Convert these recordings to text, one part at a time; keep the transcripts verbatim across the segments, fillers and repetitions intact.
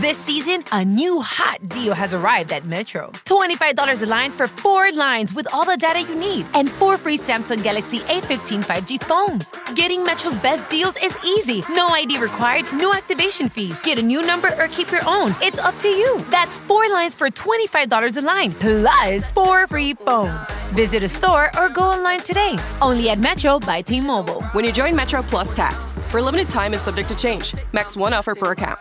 This season, a new hot deal has arrived at Metro. twenty-five dollars a line for four lines with all the data you need and four free Samsung Galaxy A fifteen five G phones. Getting Metro's best deals is easy. No I D required, no activation fees. Get a new number or keep your own. It's up to you. That's four lines for twenty-five dollars a line, plus four free phones. Visit a store or go online today. Only at Metro by T-Mobile. When you join Metro Plus Tax. For a limited time and subject to change. Max one offer per account.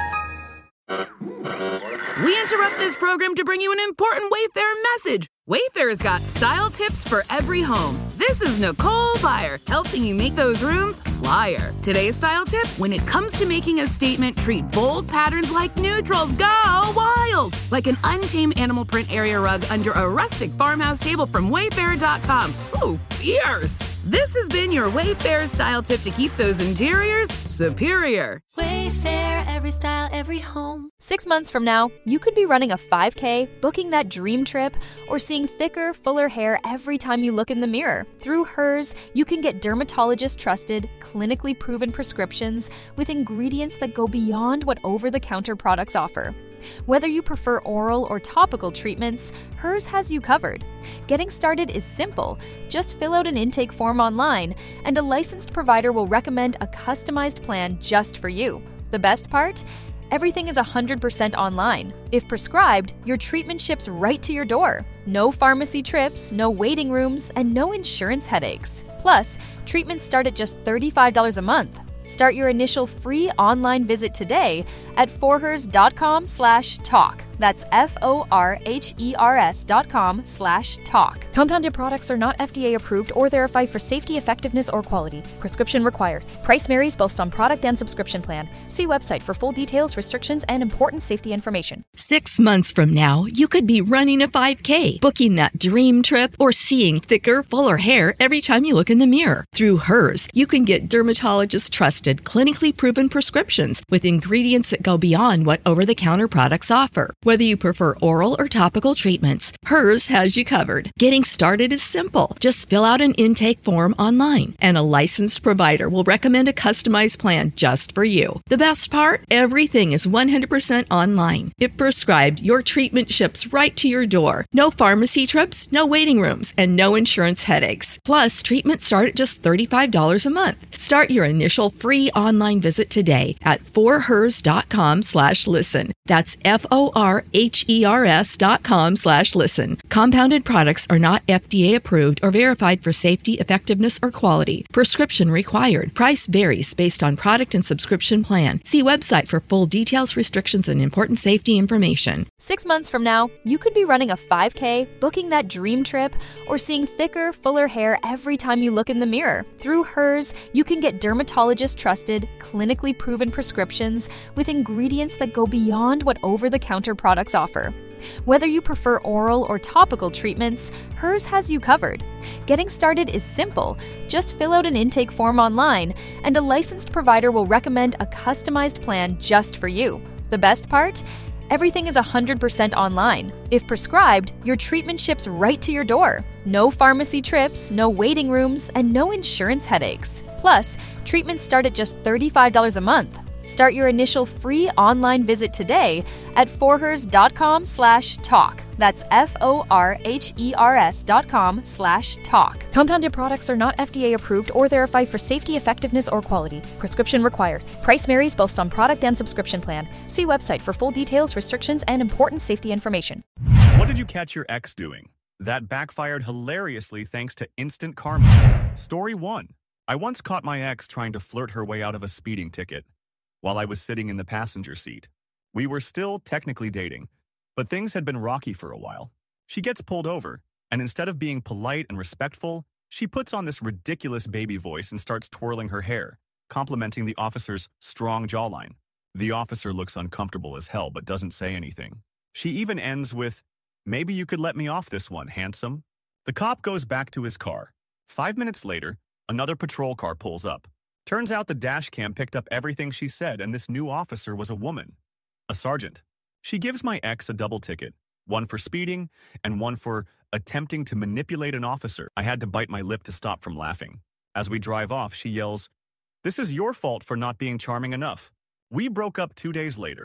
We interrupt this program to bring you an important Wayfair message. Wayfair's got style tips for every home. This is Nicole Byer, helping you make those rooms flyer. Today's style tip, when it comes to making a statement, treat bold patterns like neutrals. Go wild! Like an untamed animal print area rug under a rustic farmhouse table from Wayfair dot com. Ooh, fierce! This has been your Wayfair style tip to keep those interiors superior. Wayfair, every style, every home. Six months from now, you could be running a five K, booking that dream trip, or seeing thicker, fuller hair every time you look in the mirror. Through Hers, you can get dermatologist-trusted, clinically proven prescriptions with ingredients that go beyond what over-the-counter products offer. Whether you prefer oral or topical treatments, Hers has you covered. Getting started is simple. Just fill out an intake form online, and a licensed provider will recommend a customized plan just for you. The best part? Everything is one hundred percent online. If prescribed, your treatment ships right to your door. No pharmacy trips, no waiting rooms, and no insurance headaches. Plus, treatments start at just thirty-five dollars a month. Start your initial free online visit today at forhers dot com slash talk. That's F O R H E R S dot com slash talk. Compounded products are not F D A approved or verified for safety, effectiveness, or quality. Prescription required. Price varies based on product and subscription plan. See website for full details, restrictions, and important safety information. Six months from now, you could be running a five K, booking that dream trip, or seeing thicker, fuller hair every time you look in the mirror. Through Hers, you can get dermatologist-trusted, clinically proven prescriptions with ingredients that go beyond what over-the-counter products offer. Whether you prefer oral or topical treatments, Hers has you covered. Getting started is simple. Just fill out an intake form online, and a licensed provider will recommend a customized plan just for you. The best part? Everything is one hundred percent online. If prescribed, your treatment ships right to your door. No pharmacy trips, no waiting rooms, and no insurance headaches. Plus, treatments start at just thirty-five dollars a month. Start your initial free online visit today at forhers dot com slash listen. That's F O R H E R S dot com slash listen. Compounded products are not F D A approved or verified for safety, effectiveness, or quality. Prescription required. Price varies based on product and subscription plan. See website for full details, restrictions, and important safety information. Six months from now, you could be running a five K, booking that dream trip, or seeing thicker, fuller hair every time you look in the mirror. Through Hers, you can get dermatologist-trusted, clinically proven prescriptions with ingredients that go beyond what over-the-counter products offer. Whether you prefer oral or topical treatments, Hers has you covered. Getting started is simple. Just fill out an intake form online, and a licensed provider will recommend a customized plan just for you. The best part? Everything is one hundred percent online. If prescribed, your treatment ships right to your door. No pharmacy trips, no waiting rooms, and no insurance headaches. Plus, treatments start at just thirty-five dollars a month. Start your initial free online visit today at forhers dot com slash talk. That's F O R H E R S dot com slash talk. Compounded products are not F D A approved or verified for safety, effectiveness, or quality. Prescription required. Price varies based on product and subscription plan. See website for full details, restrictions, and important safety information. What did you catch your ex doing? That backfired hilariously thanks to instant karma. Story one. I once caught my ex trying to flirt her way out of a speeding ticket while I was sitting in the passenger seat. We were still technically dating, but things had been rocky for a while. She gets pulled over, and instead of being polite and respectful, she puts on this ridiculous baby voice and starts twirling her hair, complimenting the officer's strong jawline. The officer looks uncomfortable as hell but doesn't say anything. She even ends with, "Maybe you could let me off this one, handsome." The cop goes back to his car. Five minutes later, another patrol car pulls up. Turns out the dash cam picked up everything she said, and this new officer was a woman, a sergeant. She gives my ex a double ticket, one for speeding and one for attempting to manipulate an officer. I had to bite my lip to stop from laughing. As we drive off, she yells, "This is your fault for not being charming enough." We broke up two days later.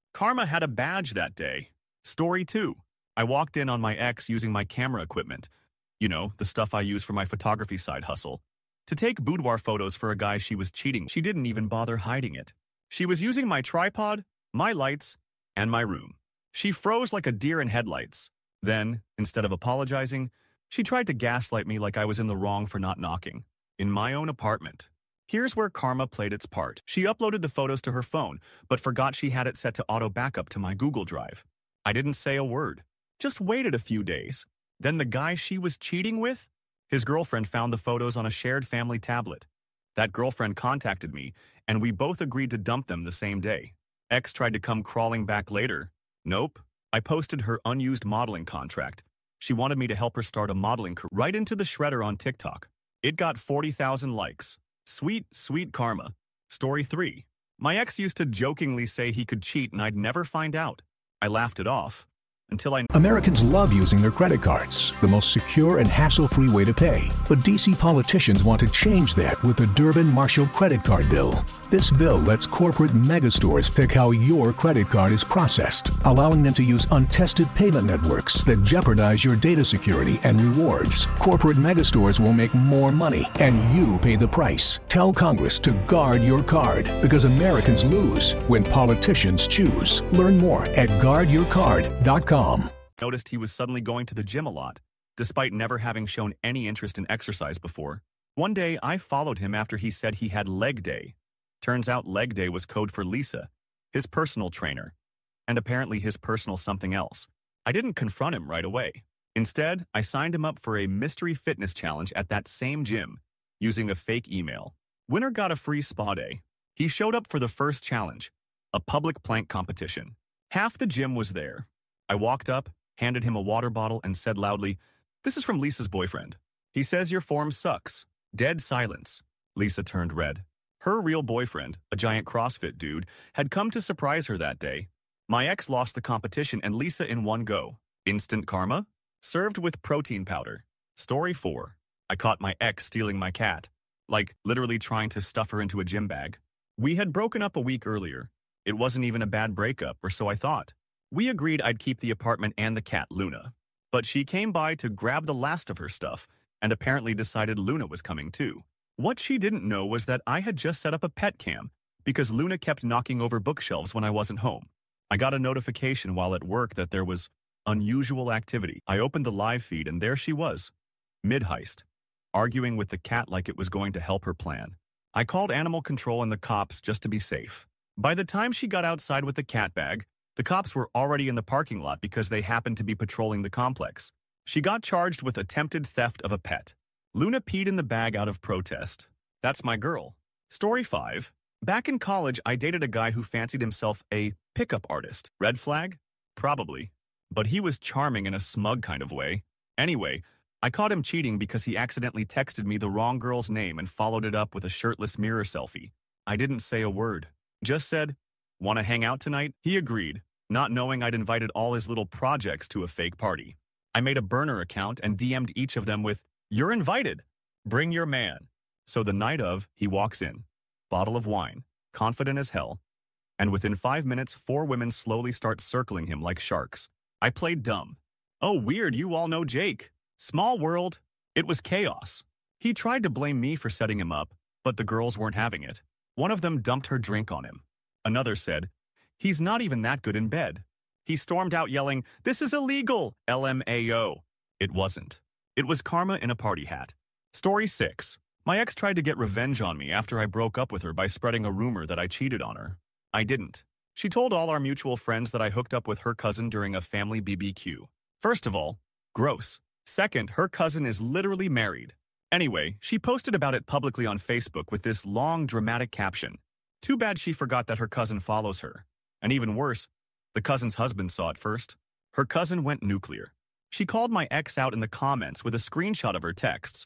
Karma had a badge that day. Story two. I walked in on my ex using my camera equipment. You know, the stuff I use for my photography side hustle. To take boudoir photos for a guy she was cheating. She didn't even bother hiding it. She was using my tripod, my lights, and my room. She froze like a deer in headlights. Then, instead of apologizing, she tried to gaslight me like I was in the wrong for not knocking. In my own apartment. Here's where karma played its part. She uploaded the photos to her phone, but forgot she had it set to auto backup to my Google Drive. I didn't say a word. Just waited a few days. Then the guy she was cheating with? His girlfriend found the photos on a shared family tablet. That girlfriend contacted me, and we both agreed to dump them the same day. Ex tried to come crawling back later. Nope. I posted her unused modeling contract. She wanted me to help her start a modeling career right into the shredder on TikTok. It got forty thousand likes. Sweet, sweet karma. Story three. My ex used to jokingly say he could cheat and I'd never find out. I laughed it off. Until I... Americans love using their credit cards, the most secure and hassle-free way to pay. But D C politicians want to change that with the Durbin-Marshall credit card bill. This bill lets corporate megastores pick how your credit card is processed, allowing them to use untested payment networks that jeopardize your data security and rewards. Corporate megastores will make more money, and you pay the price. Tell Congress to guard your card, because Americans lose when politicians choose. Learn more at guard your card dot com. Noticed he was suddenly going to the gym a lot, despite never having shown any interest in exercise before. One day, I followed him after he said he had leg day. Turns out leg day was code for Lisa, his personal trainer, and apparently his personal something else. I didn't confront him right away. Instead, I signed him up for a mystery fitness challenge at that same gym, using a fake email. Winner got a free spa day. He showed up for the first challenge, a public plank competition. Half the gym was there. I walked up, handed him a water bottle, and said loudly, "This is from Lisa's boyfriend. He says your form sucks." Dead silence. Lisa turned red. Her real boyfriend, a giant CrossFit dude, had come to surprise her that day. My ex lost the competition and Lisa in one go. Instant karma? Served with protein powder. Story four. I caught my ex stealing my cat. Like, literally trying to stuff her into a gym bag. We had broken up a week earlier. It wasn't even a bad breakup, or so I thought. We agreed I'd keep the apartment and the cat, Luna. But she came by to grab the last of her stuff, and apparently decided Luna was coming too. What she didn't know was that I had just set up a pet cam, because Luna kept knocking over bookshelves when I wasn't home. I got a notification while at work that there was unusual activity. I opened the live feed and there she was, mid-heist, arguing with the cat like it was going to help her plan. I called animal control and the cops just to be safe. By the time she got outside with the cat bag, the cops were already in the parking lot because they happened to be patrolling the complex. She got charged with attempted theft of a pet. Luna peed in the bag out of protest. That's my girl. Story five. Back in college, I dated a guy who fancied himself a pickup artist. Red flag? Probably. But he was charming in a smug kind of way. Anyway, I caught him cheating because he accidentally texted me the wrong girl's name and followed it up with a shirtless mirror selfie. I didn't say a word. Just said, "Want to hang out tonight?" He agreed, not knowing I'd invited all his little projects to a fake party. I made a burner account and D M'd each of them with, "You're invited. Bring your man." So the night of, he walks in, bottle of wine, confident as hell, and within five minutes, four women slowly start circling him like sharks. I played dumb. Oh, weird, you all know Jake. Small world. It was chaos. He tried to blame me for setting him up, but the girls weren't having it. One of them dumped her drink on him. Another said, "He's not even that good in bed." He stormed out yelling, "This is illegal, L M A O. It wasn't. It was karma in a party hat. Story six. My ex tried to get revenge on me after I broke up with her by spreading a rumor that I cheated on her. I didn't. She told all our mutual friends that I hooked up with her cousin during a family B B Q. First of all, gross. Second, her cousin is literally married. Anyway, she posted about it publicly on Facebook with this long, dramatic caption. Too bad she forgot that her cousin follows her. And even worse, the cousin's husband saw it first. Her cousin went nuclear. She called my ex out in the comments with a screenshot of her texts.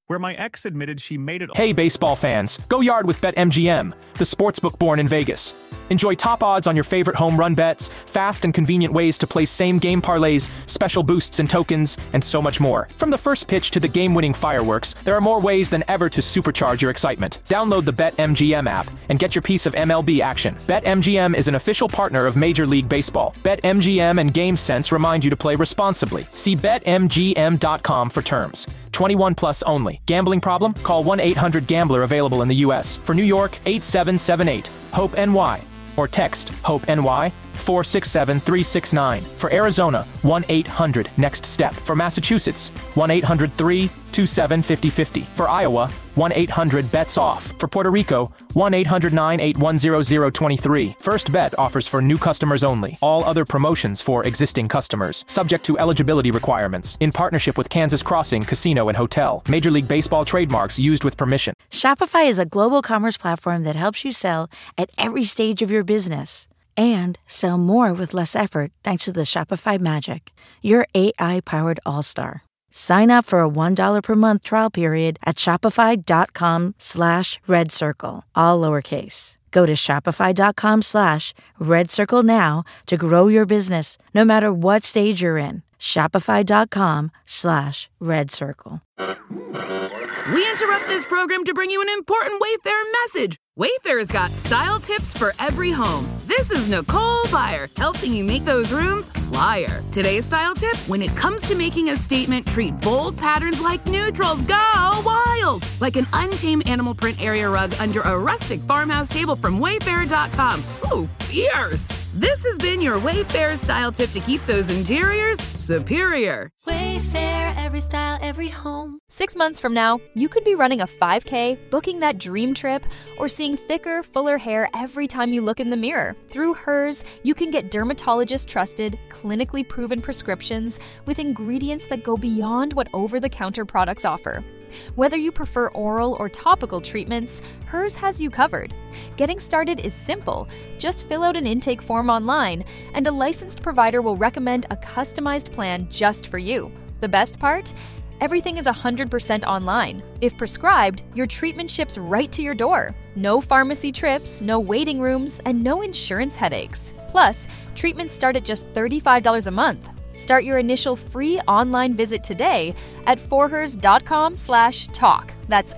where my ex admitted she made it. Hey, baseball fans, go yard with BetMGM, the sportsbook born in Vegas. Enjoy top odds on your favorite home run bets, fast and convenient ways to place same-game parlays, special boosts and tokens, and so much more. From the first pitch to the game-winning fireworks, there are more ways than ever to supercharge your excitement. Download the BetMGM app and get your piece of M L B action. BetMGM is an official partner of Major League Baseball. BetMGM and GameSense remind you to play responsibly. See Bet M G M dot com for terms. twenty-one plus only. Gambling problem? Call one eight hundred gambler, available in the U S. For New York, eight seven seven eight, HOPE N Y. Or text HOPE-N-Y four six seven three six nine. For Arizona, one eight hundred next step. For Massachusetts, one eight hundred three two seven five zero five zero. For Iowa, one eight hundred bets off. For Puerto Rico, one eight hundred nine eight one zero zero two three. First Bet offers for new customers only. All other promotions for existing customers. Subject to eligibility requirements. In partnership with Kansas Crossing Casino and Hotel. Major League Baseball trademarks used with permission. Shopify is a global commerce platform that helps you sell at every stage of your business and sell more with less effort thanks to the Shopify Magic, your A I-powered all-star. Sign up for a one dollar per month trial period at shopify.com slash red circle, all lowercase. Go to shopify.com slash red circle now to grow your business no matter what stage you're in. Shopify.com slash red circle. We interrupt this program to bring you an important Wayfair message. Wayfair's got style tips for every home. This is Nicole Byer, helping you make those rooms flyer. Today's style tip: when it comes to making a statement, treat bold patterns like neutrals. Go wild! Like an untamed animal print area rug under a rustic farmhouse table from Wayfair dot com. Ooh, fierce! This has been your Wayfair style tip to keep those interiors superior. Wayfair, every style, every home. Six months from now, you could be running a five K, booking that dream trip, or seeing thicker, fuller hair every time you look in the mirror. Through Hers, you can get dermatologist-trusted, clinically proven prescriptions with ingredients that go beyond what over-the-counter products offer. Whether you prefer oral or topical treatments, Hers has you covered. Getting started is simple. Just fill out an intake form online, and a licensed provider will recommend a customized plan just for you. The best part? Everything is one hundred percent online. If prescribed, your treatment ships right to your door. No pharmacy trips, no waiting rooms, and no insurance headaches. Plus, treatments start at just thirty-five dollars a month. Start your initial free online visit today at forhers.com slash talk. That's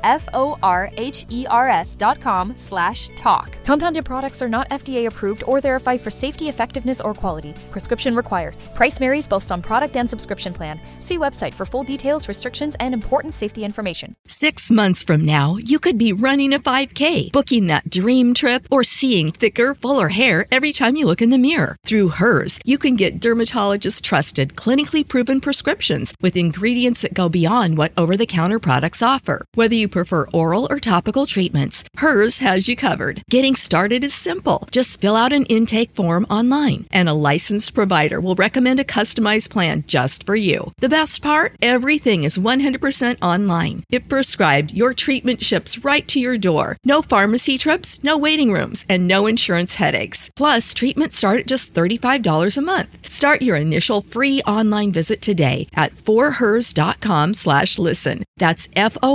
F-O-R-H-E-R-S dot com slash talk. Compounded products are not F D A approved or verified for safety, effectiveness, or quality. Prescription required. Price varies based on product and subscription plan. See website for full details, restrictions, and important safety information. Six months from now, you could be running a five K, booking that dream trip, or seeing thicker, fuller hair every time you look in the mirror. Through Hers, you can get dermatologist-trusted, clinically proven prescriptions with ingredients that go beyond what over-the-counter products offer. Whether you prefer oral or topical treatments, Hers has you covered. Getting started is simple. Just fill out an intake form online, and a licensed provider will recommend a customized plan just for you. The best part? Everything is one hundred percent online. If prescribed, your treatment ships right to your door. No pharmacy trips, no waiting rooms, and no insurance headaches. Plus, treatments start at just thirty-five dollars a month. Start your initial free online visit today at forhers.com slash listen. That's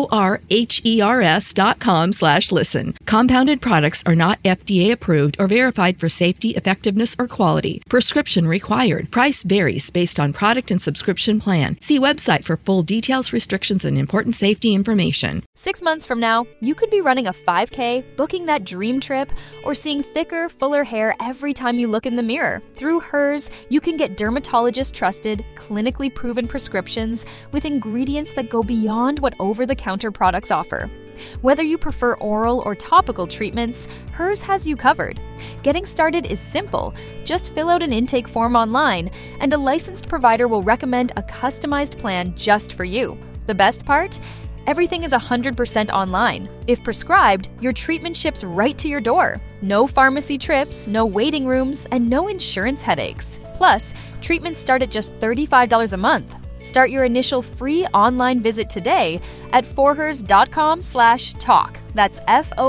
F-O-R-H-E-R-S dot com slash listen. Compounded products are not F D A approved or verified for safety, effectiveness, or quality. Prescription required. Price varies based on product and subscription plan. See website for full details, restrictions, and important safety information. Six months from now, you could be running a five K, booking that dream trip, or seeing thicker, fuller hair every time you look in the mirror. Through Hers, you can get dermatologist-trusted, clinically proven prescriptions with ingredients that go beyond what over-the-counter products offer. Whether you prefer oral or topical treatments, Hers has you covered. Getting started is simple. Just fill out an intake form online, and a licensed provider will recommend a customized plan just for you. The best part? Everything is one hundred percent online. If prescribed, your treatment ships right to your door. No pharmacy trips, no waiting rooms, and no insurance headaches. Plus, treatments start at just thirty-five dollars a month. Start your initial free online visit today at forhers.com slash talk. That's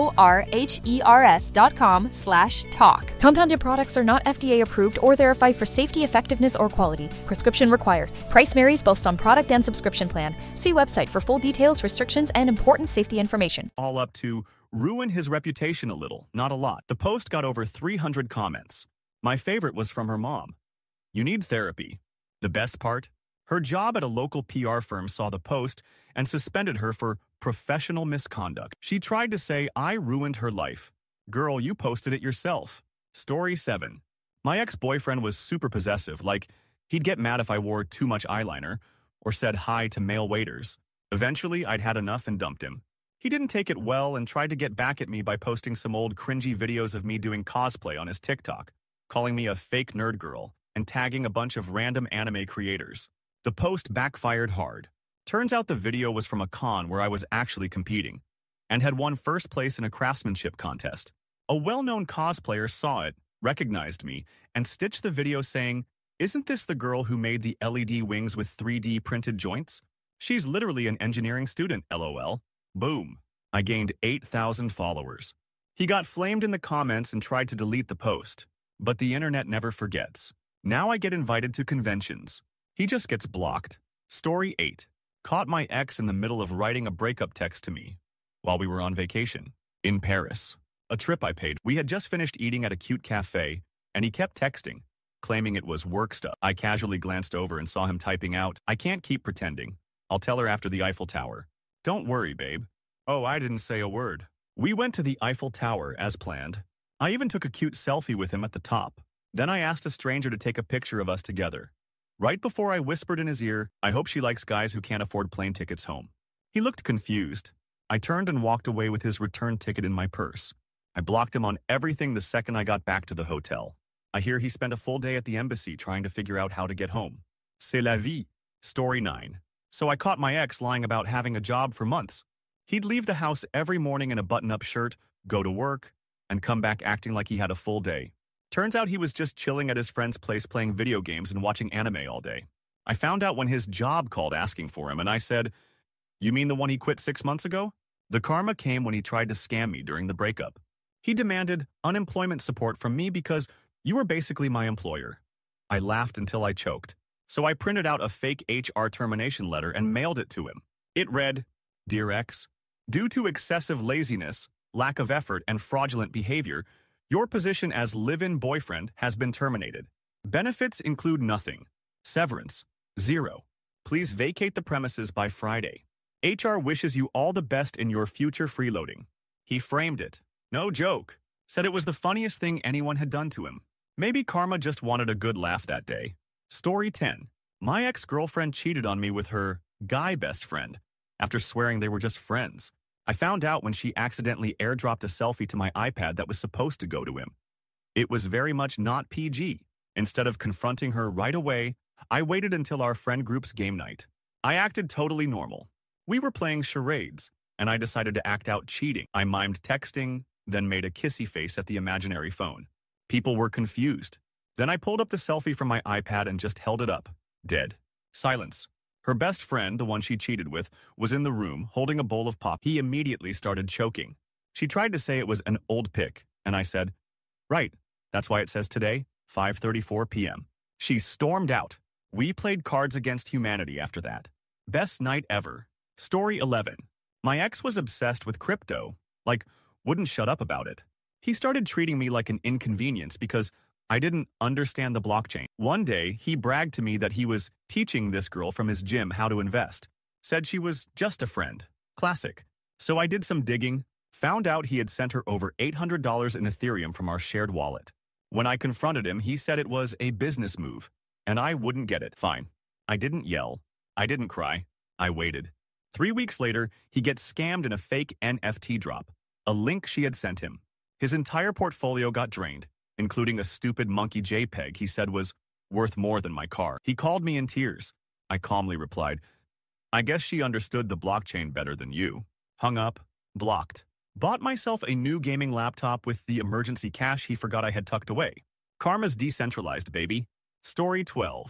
F-O-R-H-E-R-S dot com slash talk. Compounded products are not F D A approved or verified for safety, effectiveness, or quality. Prescription required. Price varies based on product and subscription plan. See website for full details, restrictions, and important safety information. All up to ruin his reputation a little, not a lot. The post got over three hundred comments. My favorite was from her mom. You need therapy. The best part? Her job at a local P R firm saw the post and suspended her for professional misconduct. She tried to say I ruined her life. Girl, you posted it yourself. Story seven. My ex-boyfriend was super possessive, like he'd get mad if I wore too much eyeliner or said hi to male waiters. Eventually, I'd had enough and dumped him. He didn't take it well and tried to get back at me by posting some old cringy videos of me doing cosplay on his TikTok, calling me a fake nerd girl, and tagging a bunch of random anime creators. The post backfired hard. Turns out the video was from a con where I was actually competing and had won first place in a craftsmanship contest. A well-known cosplayer saw it, recognized me, and stitched the video saying, "Isn't this the girl who made the L E D wings with three D printed joints? She's literally an engineering student, lol." Boom. I gained eight thousand followers. He got flamed in the comments and tried to delete the post, but the internet never forgets. Now I get invited to conventions. He just gets blocked. Story eight. Caught my ex in the middle of writing a breakup text to me while we were on vacation in Paris. A trip I paid. We had just finished eating at a cute cafe, and he kept texting, claiming it was work stuff. I casually glanced over and saw him typing out, "I can't keep pretending. I'll tell her after the Eiffel Tower." "Don't worry, babe." Oh, I didn't say a word. We went to the Eiffel Tower as planned. I even took a cute selfie with him at the top. Then I asked a stranger to take a picture of us together. Right before I whispered in his ear, "I hope she likes guys who can't afford plane tickets home." He looked confused. I turned and walked away with his return ticket in my purse. I blocked him on everything the second I got back to the hotel. I hear he spent a full day at the embassy trying to figure out how to get home. C'est la vie. Story nine. So I caught my ex lying about having a job for months. He'd leave the house every morning in a button-up shirt, go to work, and come back acting like he had a full day. Turns out he was just chilling at his friend's place playing video games and watching anime all day. I found out when his job called asking for him, and I said, "You mean the one he quit six months ago?" The karma came when he tried to scam me during the breakup. He demanded unemployment support from me because you were basically my employer. I laughed until I choked. So I printed out a fake H R termination letter and mailed it to him. It read, "Dear X, due to excessive laziness, lack of effort, and fraudulent behavior, your position as live-in boyfriend has been terminated. Benefits include nothing. Severance, zero. Please vacate the premises by Friday. H R wishes you all the best in your future freeloading." He framed it. No joke. Said it was the funniest thing anyone had done to him. Maybe karma just wanted a good laugh that day. Story ten. My ex-girlfriend cheated on me with her guy best friend after swearing they were just friends. I found out when she accidentally airdropped a selfie to my iPad that was supposed to go to him. It was very much not P G. Instead of confronting her right away, I waited until our friend group's game night. I acted totally normal. We were playing charades, and I decided to act out cheating. I mimed texting, then made a kissy face at the imaginary phone. People were confused. Then I pulled up the selfie from my iPad and just held it up. Dead. Silence. Her best friend, the one she cheated with, was in the room holding a bowl of pop. He immediately started choking. She tried to say it was an old pic, and I said, "Right, that's why it says today, five thirty-four p m" She stormed out. We played Cards Against Humanity after that. Best night ever. Story eleven. My ex was obsessed with crypto, like, wouldn't shut up about it. He started treating me like an inconvenience because I didn't understand the blockchain. One day, he bragged to me that he was teaching this girl from his gym how to invest. Said she was just a friend. Classic. So I did some digging, found out he had sent her over eight hundred dollars in Ethereum from our shared wallet. When I confronted him, he said it was a business move, and I wouldn't get it. Fine. I didn't yell. I didn't cry. I waited. Three weeks later, he gets scammed in a fake N F T drop, a link she had sent him. His entire portfolio got drained, including a stupid monkey JPEG he said was worth more than my car. He called me in tears. I calmly replied, "I guess she understood the blockchain better than you." Hung up, blocked. Bought myself a new gaming laptop with the emergency cash he forgot I had tucked away. Karma's decentralized, baby. Story twelve.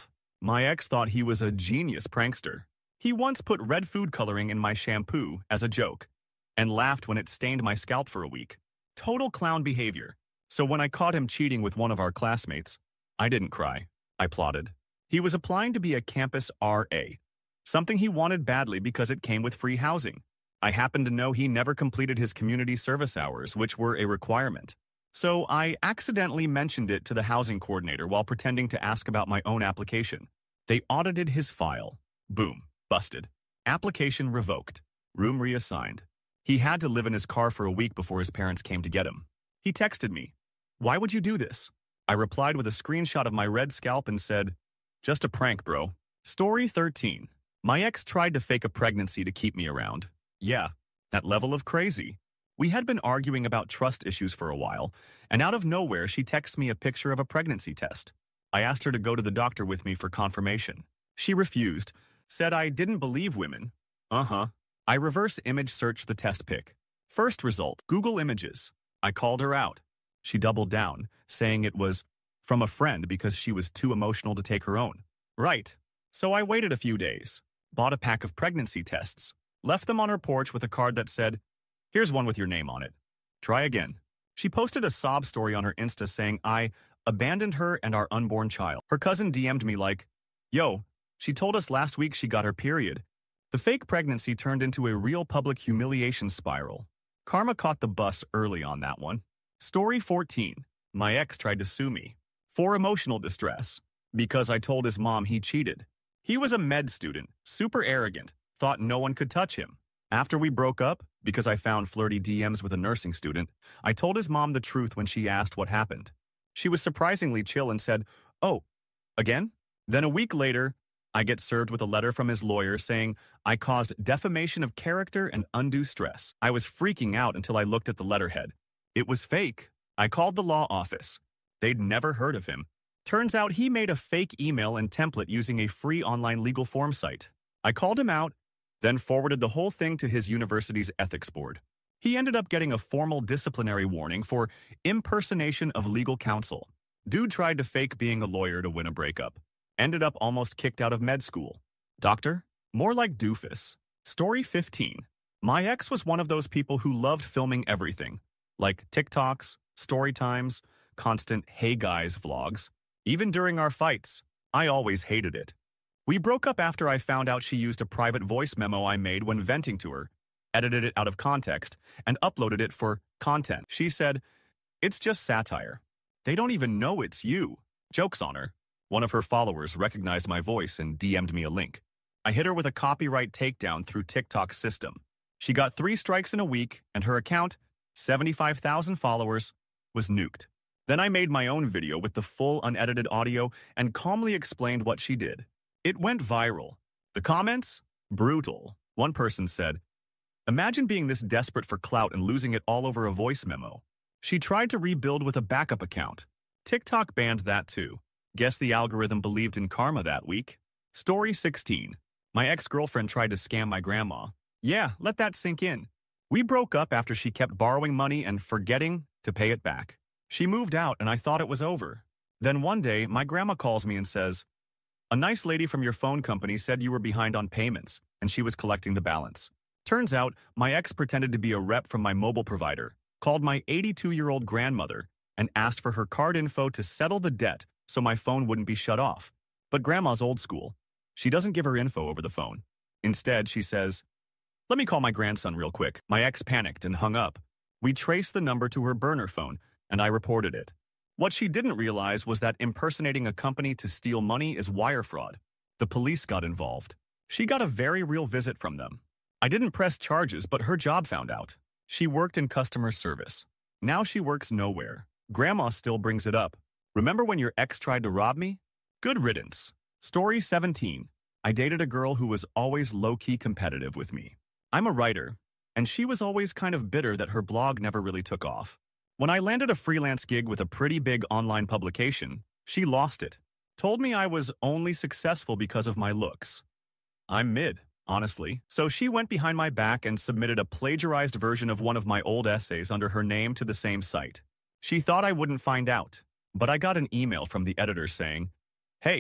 My ex thought he was a genius prankster. He once put red food coloring in my shampoo as a joke and laughed when it stained my scalp for a week. Total clown behavior. So when I caught him cheating with one of our classmates, I didn't cry. I plotted. He was applying to be a campus R A, something he wanted badly because it came with free housing. I happened to know he never completed his community service hours, which were a requirement. So I accidentally mentioned it to the housing coordinator while pretending to ask about my own application. They audited his file. Boom. Busted. Application revoked. Room reassigned. He had to live in his car for a week before his parents came to get him. He texted me, "Why would you do this?" I replied with a screenshot of my red scalp and said, "Just a prank, bro." Story thirteen. My ex tried to fake a pregnancy to keep me around. Yeah, that level of crazy. We had been arguing about trust issues for a while, and out of nowhere she texts me a picture of a pregnancy test. I asked her to go to the doctor with me for confirmation. She refused, said I didn't believe women. Uh-huh. I reverse image searched the test pic. First result, Google Images. I called her out. She doubled down, saying it was from a friend because she was too emotional to take her own. Right. So I waited a few days, bought a pack of pregnancy tests, left them on her porch with a card that said, "Here's one with your name on it. Try again." She posted a sob story on her Insta saying I abandoned her and our unborn child. Her cousin D M'd me like, "Yo, she told us last week she got her period." The fake pregnancy turned into a real public humiliation spiral. Karma caught the bus early on that one. Story fourteen. My ex tried to sue me for emotional distress because I told his mom he cheated. He was a med student, super arrogant, thought no one could touch him. After we broke up, because I found flirty D Ms with a nursing student, I told his mom the truth when she asked what happened. She was surprisingly chill and said, "Oh, again?" Then a week later, I get served with a letter from his lawyer saying I caused defamation of character and undue stress. I was freaking out until I looked at the letterhead. It was fake. I called the law office. They'd never heard of him. Turns out he made a fake email and template using a free online legal form site. I called him out, then forwarded the whole thing to his university's ethics board. He ended up getting a formal disciplinary warning for impersonation of legal counsel. Dude tried to fake being a lawyer to win a breakup. Ended up almost kicked out of med school. Doctor? More like doofus. Story fifteen. My ex was one of those people who loved filming everything, like TikToks, story times, constant Hey Guys vlogs. Even during our fights, I always hated it. We broke up after I found out she used a private voice memo I made when venting to her, edited it out of context, and uploaded it for content. She said, "It's just satire. They don't even know it's you." Joke's on her. One of her followers recognized my voice and D M'd me a link. I hit her with a copyright takedown through TikTok's system. She got three strikes in a week, and her account, seventy-five thousand followers, was nuked. Then I made my own video with the full unedited audio and calmly explained what she did. It went viral. The comments? Brutal. One person said, "Imagine being this desperate for clout and losing it all over a voice memo." She tried to rebuild with a backup account. TikTok banned that too. Guess the algorithm believed in karma that week. Story sixteen. My ex-girlfriend tried to scam my grandma. Yeah, let that sink in. We broke up after she kept borrowing money and forgetting to pay it back. She moved out and I thought it was over. Then one day, my grandma calls me and says, "A nice lady from your phone company said you were behind on payments, and she was collecting the balance." Turns out, my ex pretended to be a rep from my mobile provider, called my eighty-two-year-old grandmother, and asked for her card info to settle the debt so my phone wouldn't be shut off. But grandma's old school. She doesn't give her info over the phone. Instead, she says, "Let me call my grandson real quick." My ex panicked and hung up. We traced the number to her burner phone, and I reported it. What she didn't realize was that impersonating a company to steal money is wire fraud. The police got involved. She got a very real visit from them. I didn't press charges, but her job found out. She worked in customer service. Now she works nowhere. Grandma still brings it up. "Remember when your ex tried to rob me?" Good riddance. Story seventeen. I dated a girl who was always low-key competitive with me. I'm a writer, and she was always kind of bitter that her blog never really took off. When I landed a freelance gig with a pretty big online publication, she lost it. Told me I was only successful because of my looks. I'm mid, honestly. So she went behind my back and submitted a plagiarized version of one of my old essays under her name to the same site. She thought I wouldn't find out, but I got an email from the editor saying, "Hey,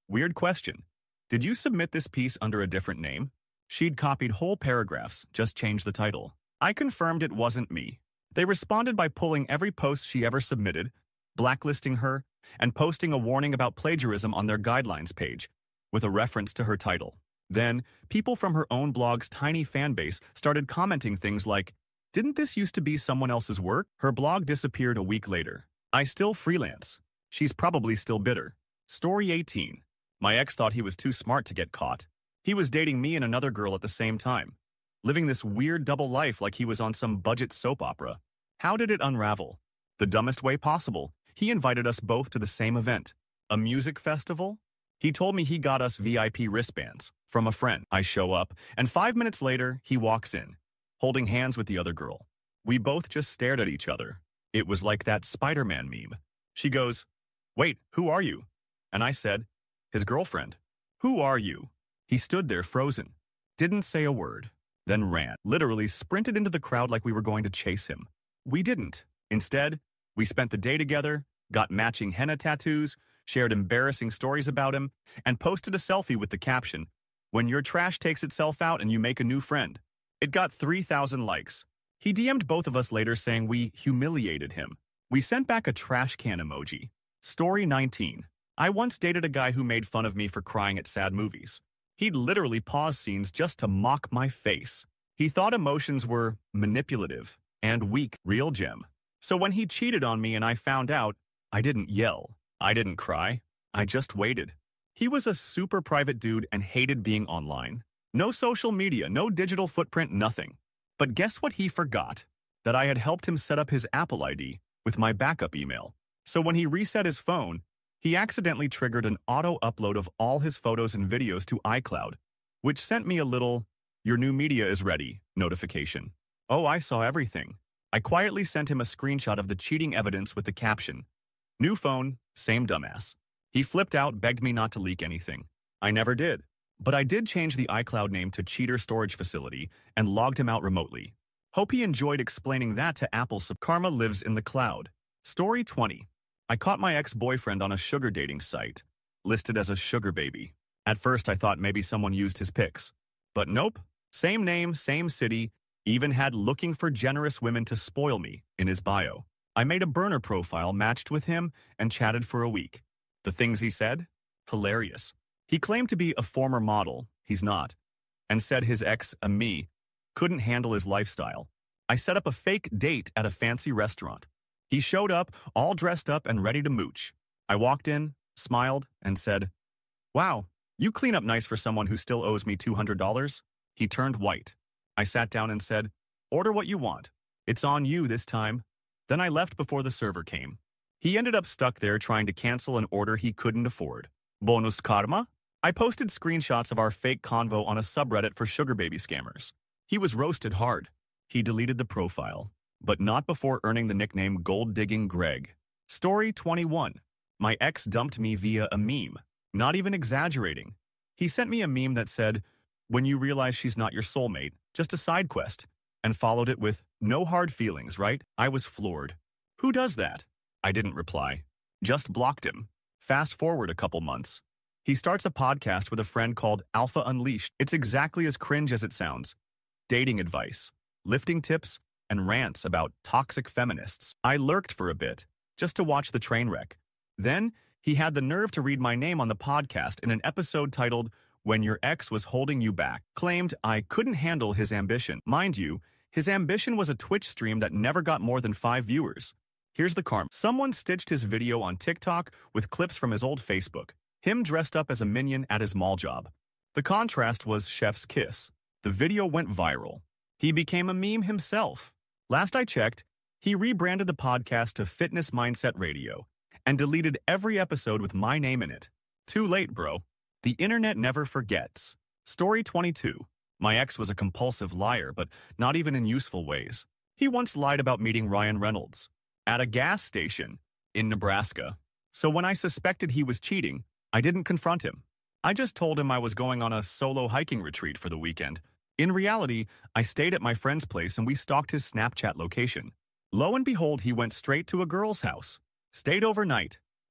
Weird question. Did you submit this piece under a different name? She'd copied whole paragraphs, just changed the title. I confirmed it wasn't me. They responded by pulling every post she ever submitted, blacklisting her, and posting a warning about plagiarism on their guidelines page, with a reference to her title. Then, people from her own blog's tiny fan base started commenting things like, "Didn't this used to be someone else's work?" Her blog disappeared a week later. I still freelance. She's probably still bitter. Story eighteen. My ex thought he was too smart to get caught. He was dating me and another girl at the same time, living this weird double life like he was on some budget soap opera. How did it unravel? The dumbest way possible. He invited us both to the same event, a music festival. He told me he got us V I P wristbands from a friend. I show up, and five minutes later, he walks in, holding hands with the other girl. We both just stared at each other. It was like that Spider-Man meme. She goes, "Wait, who are you?" And I said, "His girlfriend." "Who are you?" He stood there frozen, didn't say a word, then ran, literally sprinted into the crowd like we were going to chase him. We didn't. Instead, we spent the day together, got matching henna tattoos, shared embarrassing stories about him, and posted a selfie with the caption, "When your trash takes itself out and you make a new friend." It got three thousand likes. He D M'd both of us later saying we humiliated him. We sent back a trash can emoji. Story nineteen. I once dated a guy who made fun of me for crying at sad movies. He'd literally pause scenes just to mock my face. He thought emotions were manipulative and weak, real gem. So when he cheated on me and I found out, I didn't yell. I didn't cry. I just waited. He was a super private dude and hated being online. No social media, no digital footprint, nothing. But guess what he forgot? That I had helped him set up his Apple I D with my backup email. So when he reset his phone, he accidentally triggered an auto-upload of all his photos and videos to iCloud, which sent me a little, "Your new media is ready" notification. Oh, I saw everything. I quietly sent him a screenshot of the cheating evidence with the caption, "New phone, same dumbass." He flipped out, begged me not to leak anything. I never did. But I did change the iCloud name to Cheater Storage Facility and logged him out remotely. Hope he enjoyed explaining that to Apple. So karma lives in the cloud. Story twenty. I caught my ex-boyfriend on a sugar dating site, listed as a sugar baby. At first, I thought maybe someone used his pics. But nope. Same name, same city, even had "looking for generous women to spoil me" in his bio. I made a burner profile matched with him and chatted for a week. The things he said? Hilarious. He claimed to be a former model, he's not, and said his ex, a me, couldn't handle his lifestyle. I set up a fake date at a fancy restaurant. He showed up, all dressed up and ready to mooch. I walked in, smiled, and said, "Wow, you clean up nice for someone who still owes me two hundred dollars. He turned white. I sat down and said, "Order what you want. It's on you this time." Then I left before the server came. He ended up stuck there trying to cancel an order he couldn't afford. Bonus karma? I posted screenshots of our fake convo on a subreddit for sugar baby scammers. He was roasted hard. He deleted the profile, but not before earning the nickname Gold Digging Greg. Story twenty-one. My ex dumped me via a meme. Not even exaggerating. He sent me a meme that said, "When you realize she's not your soulmate, just a side quest," and followed it with, "No hard feelings, right?" I was floored. Who does that? I didn't reply. Just blocked him. Fast forward a couple months. He starts a podcast with a friend called Alpha Unleashed. It's exactly as cringe as it sounds. Dating advice, lifting tips, and rants about toxic feminists. I lurked for a bit, just to watch the train wreck. Then, he had the nerve to read my name on the podcast in an episode titled, "When Your Ex Was Holding You Back." Claimed I couldn't handle his ambition. Mind you, his ambition was a Twitch stream that never got more than five viewers. Here's the karma. Someone stitched his video on TikTok with clips from his old Facebook. Him dressed up as a minion at his mall job. The contrast was chef's kiss. The video went viral. He became a meme himself. Last I checked, he rebranded the podcast to Fitness Mindset Radio and deleted every episode with my name in it. Too late, bro. The internet never forgets. Story twenty-two. My ex was a compulsive liar, but not even in useful ways. He once lied about meeting Ryan Reynolds at a gas station in Nebraska. So when I suspected he was cheating, I didn't confront him. I just told him I was going on a solo hiking retreat for the weekend. In reality, I stayed at my friend's place and we stalked his Snapchat location. Lo and behold, he went straight to a girl's house, stayed overnight,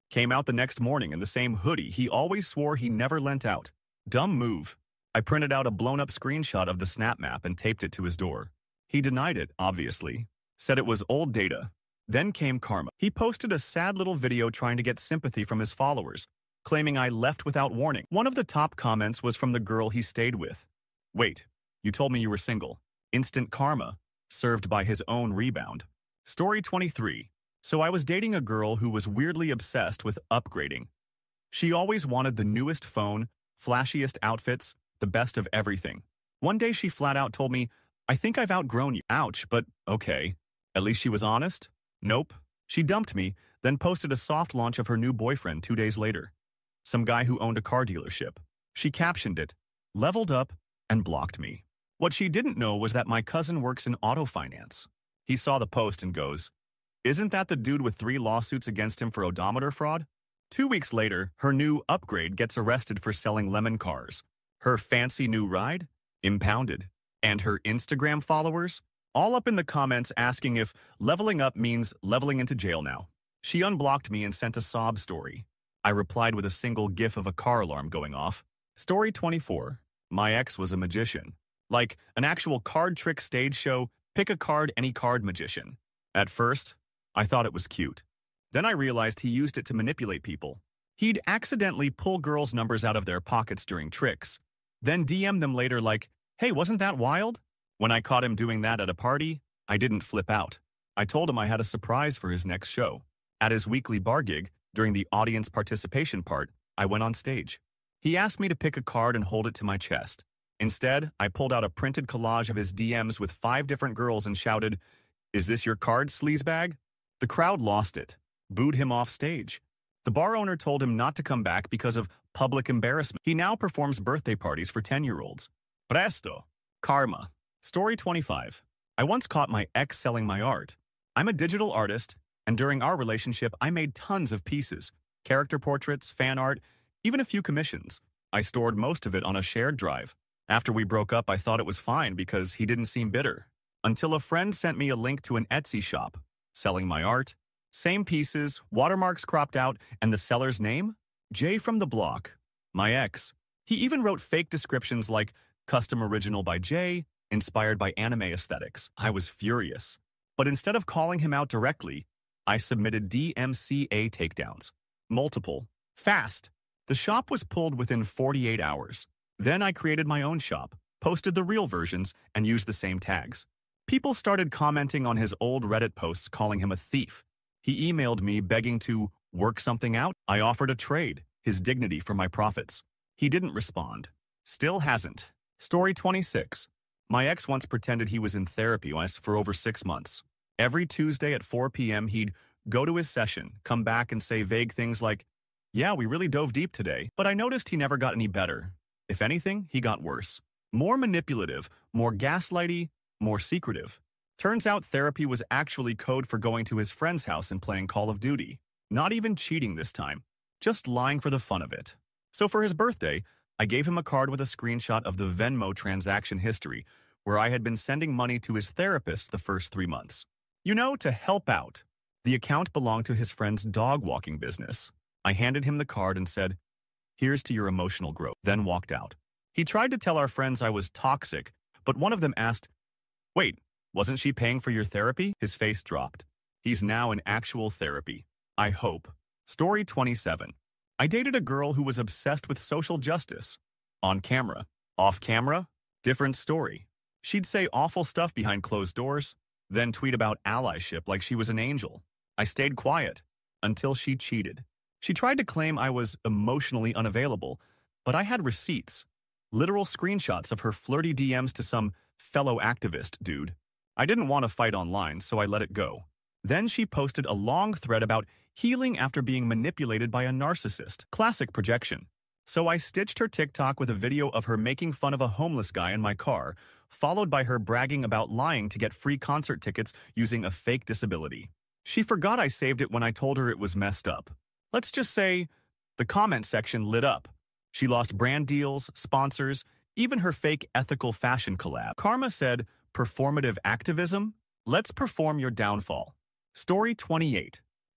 Came out the next morning in the same hoodie he always swore he never lent out. Dumb move. I printed out a blown-up screenshot of the Snap Map and taped it to his door. He denied it, obviously. Said it was old data. Then came karma. He posted a sad little video trying to get sympathy from his followers, claiming I left without warning. One of the top comments was from the girl he stayed with. Wait, you told me you were single. Instant karma, served by his own rebound. Story twenty-three. So I was dating a girl who was weirdly obsessed with upgrading. She always wanted the newest phone, flashiest outfits, the best of everything. One day she flat out told me, I think I've outgrown you. Ouch, but okay. At least she was honest? Nope. She dumped me, then posted a soft launch of her new boyfriend two days later. Some guy who owned a car dealership. She captioned it, leveled up, and blocked me. What she didn't know was that my cousin works in auto finance. He saw the post and goes, isn't that the dude with three lawsuits against him for odometer fraud? Two weeks later, her new upgrade gets arrested for selling lemon cars. Her fancy new ride? Impounded. And her Instagram followers? All up in the comments asking if leveling up means leveling into jail now. She unblocked me and sent a sob story. I replied with a single gif of a car alarm going off. Story twenty-four. My ex was a magician. Like an actual card trick stage show, pick a card, any card magician. At first, I thought it was cute. Then I realized he used it to manipulate people. He'd accidentally pull girls' numbers out of their pockets during tricks, then D M them later like, hey, wasn't that wild? When I caught him doing that at a party, I didn't flip out. I told him I had a surprise for his next show. At his weekly bar gig, during the audience participation part, I went on stage. He asked me to pick a card and hold it to my chest. Instead, I pulled out a printed collage of his D Ms with five different girls and shouted, is this your card, sleazebag? The crowd lost it, booed him off stage. The bar owner told him not to come back because of public embarrassment. He now performs birthday parties for ten-year-olds. Presto. Karma. Story twenty-five. I once caught my ex selling my art. I'm a digital artist, and during our relationship, I made tons of pieces. Character portraits, fan art, even a few commissions. I stored most of it on a shared drive. After we broke up, I thought it was fine because he didn't seem bitter. Until a friend sent me a link to an Etsy shop, selling my art. Same pieces, watermarks cropped out, and the seller's name? Jay from the block. My ex. He even wrote fake descriptions like, custom original by Jay, inspired by anime aesthetics. I was furious. But instead of calling him out directly, I submitted D M C A takedowns. Multiple. Fast. The shop was pulled within forty-eight hours. Then I created my own shop, posted the real versions, and used the same tags. People started commenting on his old Reddit posts calling him a thief. He emailed me begging to work something out. I offered a trade, his dignity for my profits. He didn't respond. Still hasn't. Story twenty-six. My ex once pretended he was in therapy for over six months. Every Tuesday at four p m he'd go to his session, come back and say vague things like, yeah, we really dove deep today, but I noticed he never got any better. If anything, he got worse. More manipulative, more gaslighty, more secretive. Turns out therapy was actually code for going to his friend's house and playing Call of Duty. Not even cheating this time, just lying for the fun of it. So for his birthday, I gave him a card with a screenshot of the Venmo transaction history, where I had been sending money to his therapist the first three months. You know, to help out. The account belonged to his friend's dog walking business. I handed him the card and said, here's to your emotional growth, then walked out. He tried to tell our friends I was toxic, but one of them asked, wait, wasn't she paying for your therapy? His face dropped. He's now in actual therapy. I hope. Story twenty-seven. I dated a girl who was obsessed with social justice. On camera. Off camera? Different story. She'd say awful stuff behind closed doors, then tweet about allyship like she was an angel. I stayed quiet until she cheated. She tried to claim I was emotionally unavailable, but I had receipts. Literal screenshots of her flirty D Ms to some fellow activist dude. I didn't want to fight online, so I let it go. Then she posted a long thread about healing after being manipulated by a narcissist. Classic projection. So I stitched her TikTok with a video of her making fun of a homeless guy in my car, followed by her bragging about lying to get free concert tickets using a fake disability. She forgot I saved it when I told her it was messed up. Let's just say the comment section lit up. She lost brand deals, sponsors, even her fake ethical fashion collab. Karma said, performative activism? Let's perform your downfall. Story twenty-eight.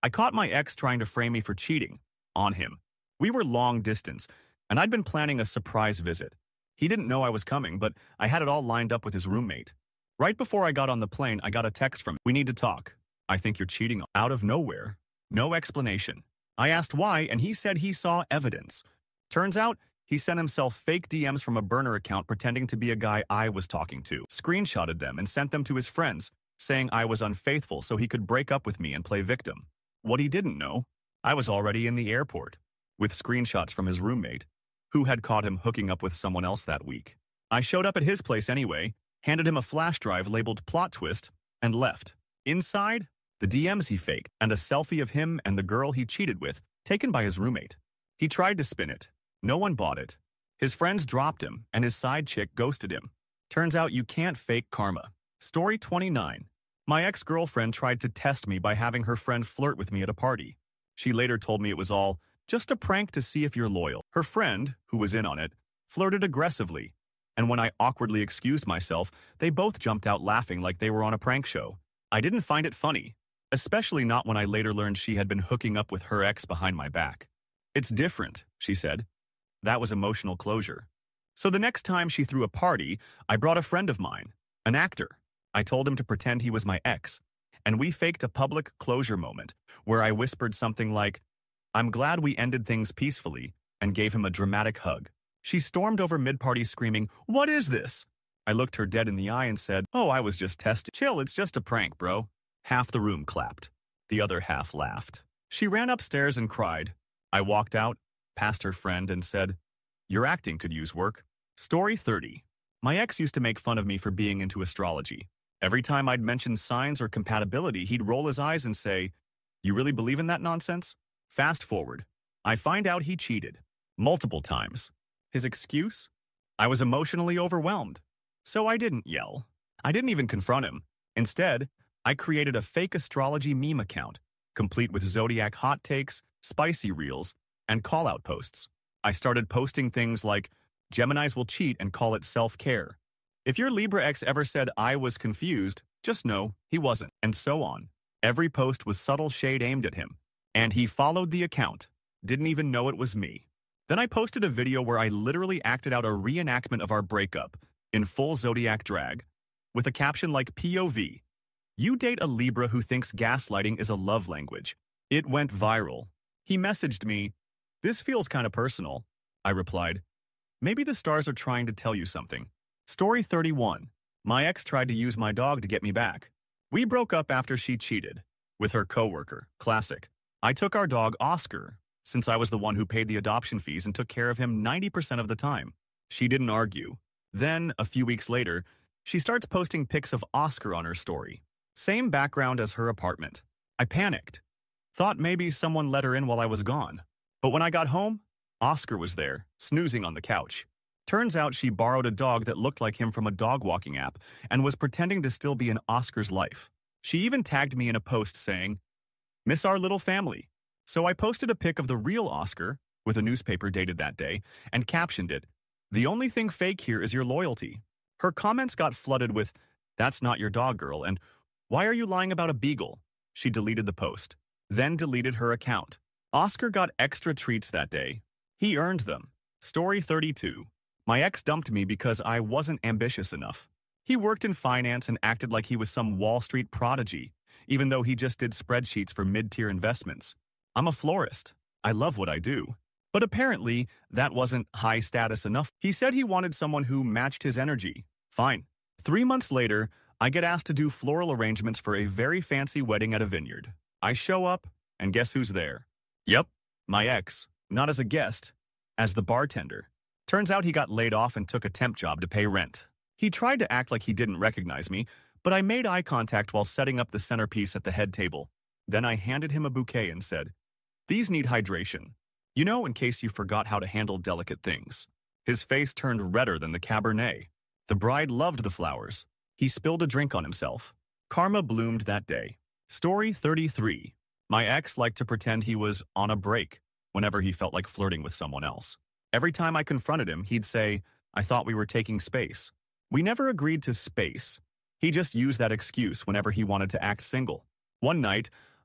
I caught my ex trying to frame me for cheating on him. We were long distance, and I'd been planning a surprise visit. He didn't know I was coming, but I had it all lined up with his roommate. Right before I got on the plane, I got a text from him. "We need to talk. I think you're cheating." Out of nowhere. No explanation. I asked why, and he said he saw evidence. Turns out, he sent himself fake D Ms from a burner account pretending to be a guy I was talking to, screenshotted them and sent them to his friends, saying I was unfaithful so he could break up with me and play victim. What he didn't know, I was already in the airport, with screenshots from his roommate, who had caught him hooking up with someone else that week. I showed up at his place anyway, handed him a flash drive labeled plot twist, and left. Inside, the D Ms he faked, and a selfie of him and the girl he cheated with, taken by his roommate. He tried to spin it. No one bought it. His friends dropped him, and his side chick ghosted him. Turns out you can't fake karma. Story twenty-nine. My ex-girlfriend tried to test me by having her friend flirt with me at a party. She later told me it was all just a prank to see if you're loyal. Her friend, who was in on it, flirted aggressively, and when I awkwardly excused myself, they both jumped out laughing like they were on a prank show. I didn't find it funny, especially not when I later learned she had been hooking up with her ex behind my back. "It's different," she said. That was emotional closure. So the next time she threw a party, I brought a friend of mine, an actor. I told him to pretend he was my ex, and we faked a public closure moment where I whispered something like, "I'm glad we ended things peacefully," and gave him a dramatic hug. She stormed over mid-party screaming, "What is this?" I looked her dead in the eye and said, "Oh, I was just testing. Chill, it's just a prank, bro." Half the room clapped. The other half laughed. She ran upstairs and cried. I walked out, past her friend, and said, "Your acting could use work." Story thirty. My ex used to make fun of me for being into astrology. Every time I'd mention signs or compatibility, he'd roll his eyes and say, "You really believe in that nonsense?" Fast forward. I find out he cheated. Multiple times. His excuse? I was emotionally overwhelmed. So I didn't yell. I didn't even confront him. Instead, I created a fake astrology meme account, complete with zodiac hot takes, spicy reels, and call-out posts. I started posting things like, "Geminis will cheat and call it self-care. If your Libra ex ever said I was confused, just know he wasn't," and so on. Every post was subtle shade aimed at him, and he followed the account, didn't even know it was me. Then I posted a video where I literally acted out a reenactment of our breakup, in full zodiac drag, with a caption like P O V, "You date a Libra who thinks gaslighting is a love language." It went viral. He messaged me, "This feels kind of personal." I replied, "Maybe the stars are trying to tell you something." Story thirty-one. My ex tried to use my dog to get me back. We broke up after she cheated with her coworker. Classic. I took our dog, Oscar, since I was the one who paid the adoption fees and took care of him ninety percent of the time. She didn't argue. Then, a few weeks later, she starts posting pics of Oscar on her story. Same background as her apartment. I panicked. Thought maybe someone let her in while I was gone. But when I got home, Oscar was there, snoozing on the couch. Turns out she borrowed a dog that looked like him from a dog walking app and was pretending to still be in Oscar's life. She even tagged me in a post saying, "Miss our little family." So I posted a pic of the real Oscar, with a newspaper dated that day, and captioned it, "The only thing fake here is your loyalty." Her comments got flooded with, "That's not your dog, girl," and "Why are you lying about a beagle?" She deleted the post, then deleted her account. Oscar got extra treats that day. He earned them. Story thirty-two. My ex dumped me because I wasn't ambitious enough. He worked in finance and acted like he was some Wall Street prodigy, even though he just did spreadsheets for mid-tier investments. I'm a florist. I love what I do. But apparently, that wasn't high status enough. He said he wanted someone who matched his energy. Fine. Three months later, I get asked to do floral arrangements for a very fancy wedding at a vineyard. I show up, and guess who's there? Yep, my ex. Not as a guest, as the bartender. Turns out he got laid off and took a temp job to pay rent. He tried to act like he didn't recognize me, but I made eye contact while setting up the centerpiece at the head table. Then I handed him a bouquet and said, "These need hydration. You know, in case you forgot how to handle delicate things." His face turned redder than the Cabernet. The bride loved the flowers. He spilled a drink on himself. Karma bloomed that day. Story thirty-three. My ex liked to pretend he was on a break whenever he felt like flirting with someone else. Every time I confronted him, he'd say, "I thought we were taking space." We never agreed to space. He just used that excuse whenever he wanted to act single. One night,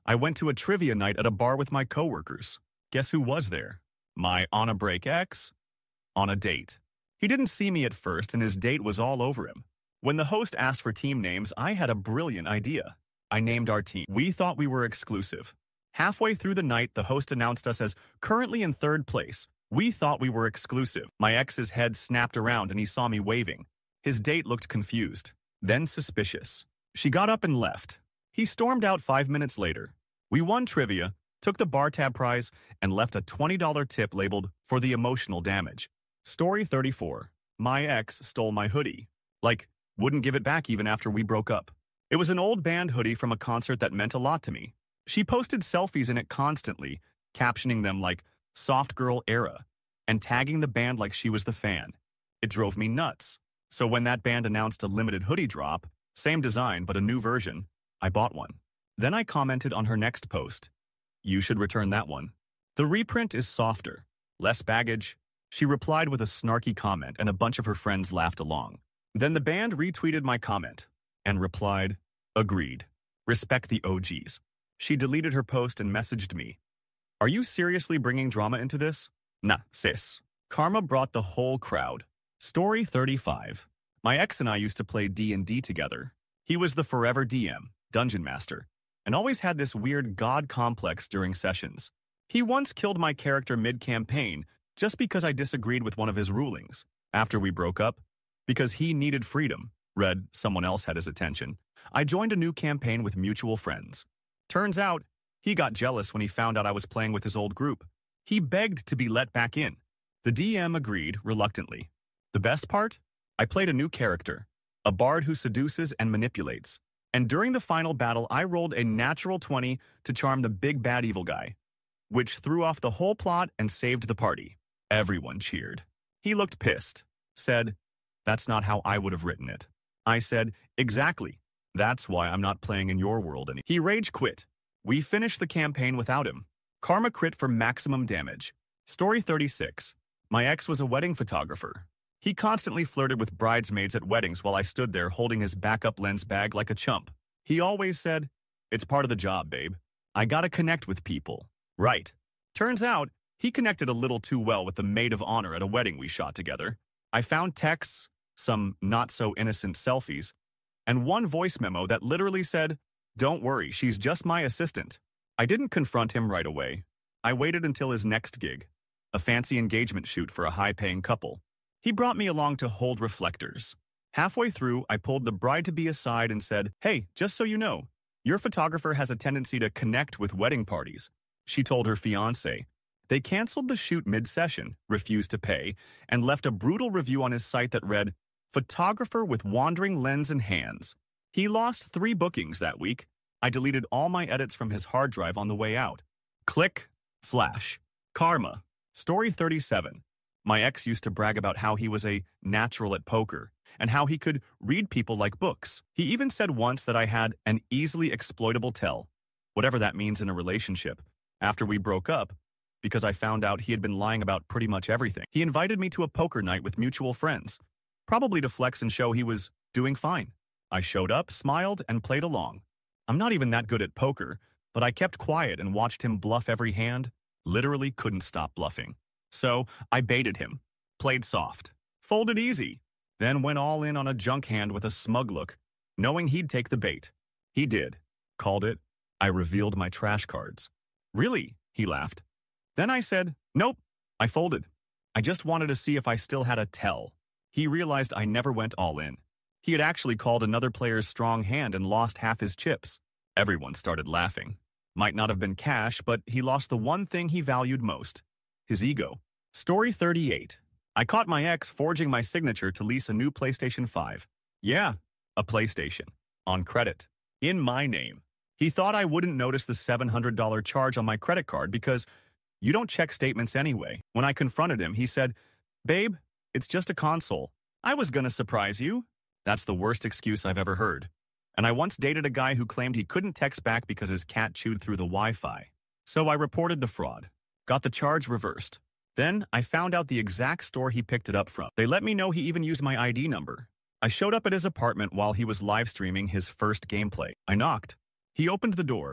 I went to a trivia night at a bar with my coworkers. Guess who was there? My on-a-break ex? On a date. He didn't see me at first, and his date was all over him. When the host asked for team names, I had a brilliant idea. I named our team. We thought we were exclusive. Halfway through the night, the host announced us as currently in third place. We thought we were exclusive. My ex's head snapped around and he saw me waving. His date looked confused, then suspicious. She got up and left. He stormed out five minutes later. We won trivia, took the bar tab prize, and left a twenty dollar tip labeled for the emotional damage. Story thirty-four. My ex stole my hoodie. Like, wouldn't give it back even after we broke up. It was an old band hoodie from a concert that meant a lot to me. She posted selfies in it constantly, captioning them like, Soft Girl Era, and tagging the band like she was the fan. It drove me nuts. So when that band announced a limited hoodie drop, same design but a new version, I bought one. Then I commented on her next post. You should return that one. The reprint is softer, less baggage. She replied with a snarky comment and a bunch of her friends laughed along. Then the band retweeted my comment and replied, agreed. Respect the O Gs. She deleted her post and messaged me. Are you seriously bringing drama into this? Nah, sis. Karma brought the whole crowd. Story thirty-five. My ex and I used to play D and D together. He was the forever D M, Dungeon Master, and always had this weird god complex during sessions. He once killed my character mid-campaign just because I disagreed with one of his rulings. After we broke up, because he needed freedom, read someone else had his attention, I joined a new campaign with mutual friends. Turns out, he got jealous when he found out I was playing with his old group. He begged to be let back in. The D M agreed reluctantly. The best part? I played a new character, a bard who seduces and manipulates. And during the final battle, I rolled a natural twenty to charm the big bad evil guy, which threw off the whole plot and saved the party. Everyone cheered. He looked pissed, said, that's not how I would have written it. I said, exactly. That's why I'm not playing in your world anymore. He rage quit. We finished the campaign without him. Karma crit for maximum damage. Story thirty-six. My ex was a wedding photographer. He constantly flirted with bridesmaids at weddings while I stood there holding his backup lens bag like a chump. He always said, it's part of the job, babe. I gotta connect with people. Right. Turns out, he connected a little too well with the maid of honor at a wedding we shot together. I found texts, some not-so-innocent selfies, and one voice memo that literally said, don't worry, she's just my assistant. I didn't confront him right away. I waited until his next gig, a fancy engagement shoot for a high-paying couple. He brought me along to hold reflectors. Halfway through, I pulled the bride-to-be aside and said, hey, just so you know, your photographer has a tendency to connect with wedding parties. She told her fiancé. They canceled the shoot mid-session, refused to pay, and left a brutal review on his site that read, photographer with wandering lens and hands. He lost three bookings that week. I deleted all my edits from his hard drive on the way out. Click, flash, karma. Story thirty-seven. My ex used to brag about how he was a natural at poker and how he could read people like books. He even said once that I had an easily exploitable tell, whatever that means in a relationship, after we broke up, because I found out he had been lying about pretty much everything. He invited me to a poker night with mutual friends, probably to flex and show he was doing fine. I showed up, smiled, and played along. I'm not even that good at poker, but I kept quiet and watched him bluff every hand, literally couldn't stop bluffing. So I baited him, played soft, folded easy, then went all in on a junk hand with a smug look, knowing he'd take the bait. He did. Called it. I revealed my trash cards. Really? He laughed. Then I said, nope, I folded. I just wanted to see if I still had a tell. He realized I never went all in. He had actually called another player's strong hand and lost half his chips. Everyone started laughing. Might not have been cash, but he lost the one thing he valued most. His ego. Story thirty-eight. I caught my ex forging my signature to lease a new PlayStation five. Yeah, a PlayStation. On credit. In my name. He thought I wouldn't notice the seven hundred dollar charge on my credit card because you don't check statements anyway. When I confronted him, he said, babe, it's just a console. I was gonna surprise you. That's the worst excuse I've ever heard. And I once dated a guy who claimed he couldn't text back because his cat chewed through the Wi-Fi. So I reported the fraud. Got the charge reversed. Then I found out the exact store he picked it up from. They let me know he even used my I D number. I showed up at his apartment while he was live streaming his first gameplay. I knocked. He opened the door.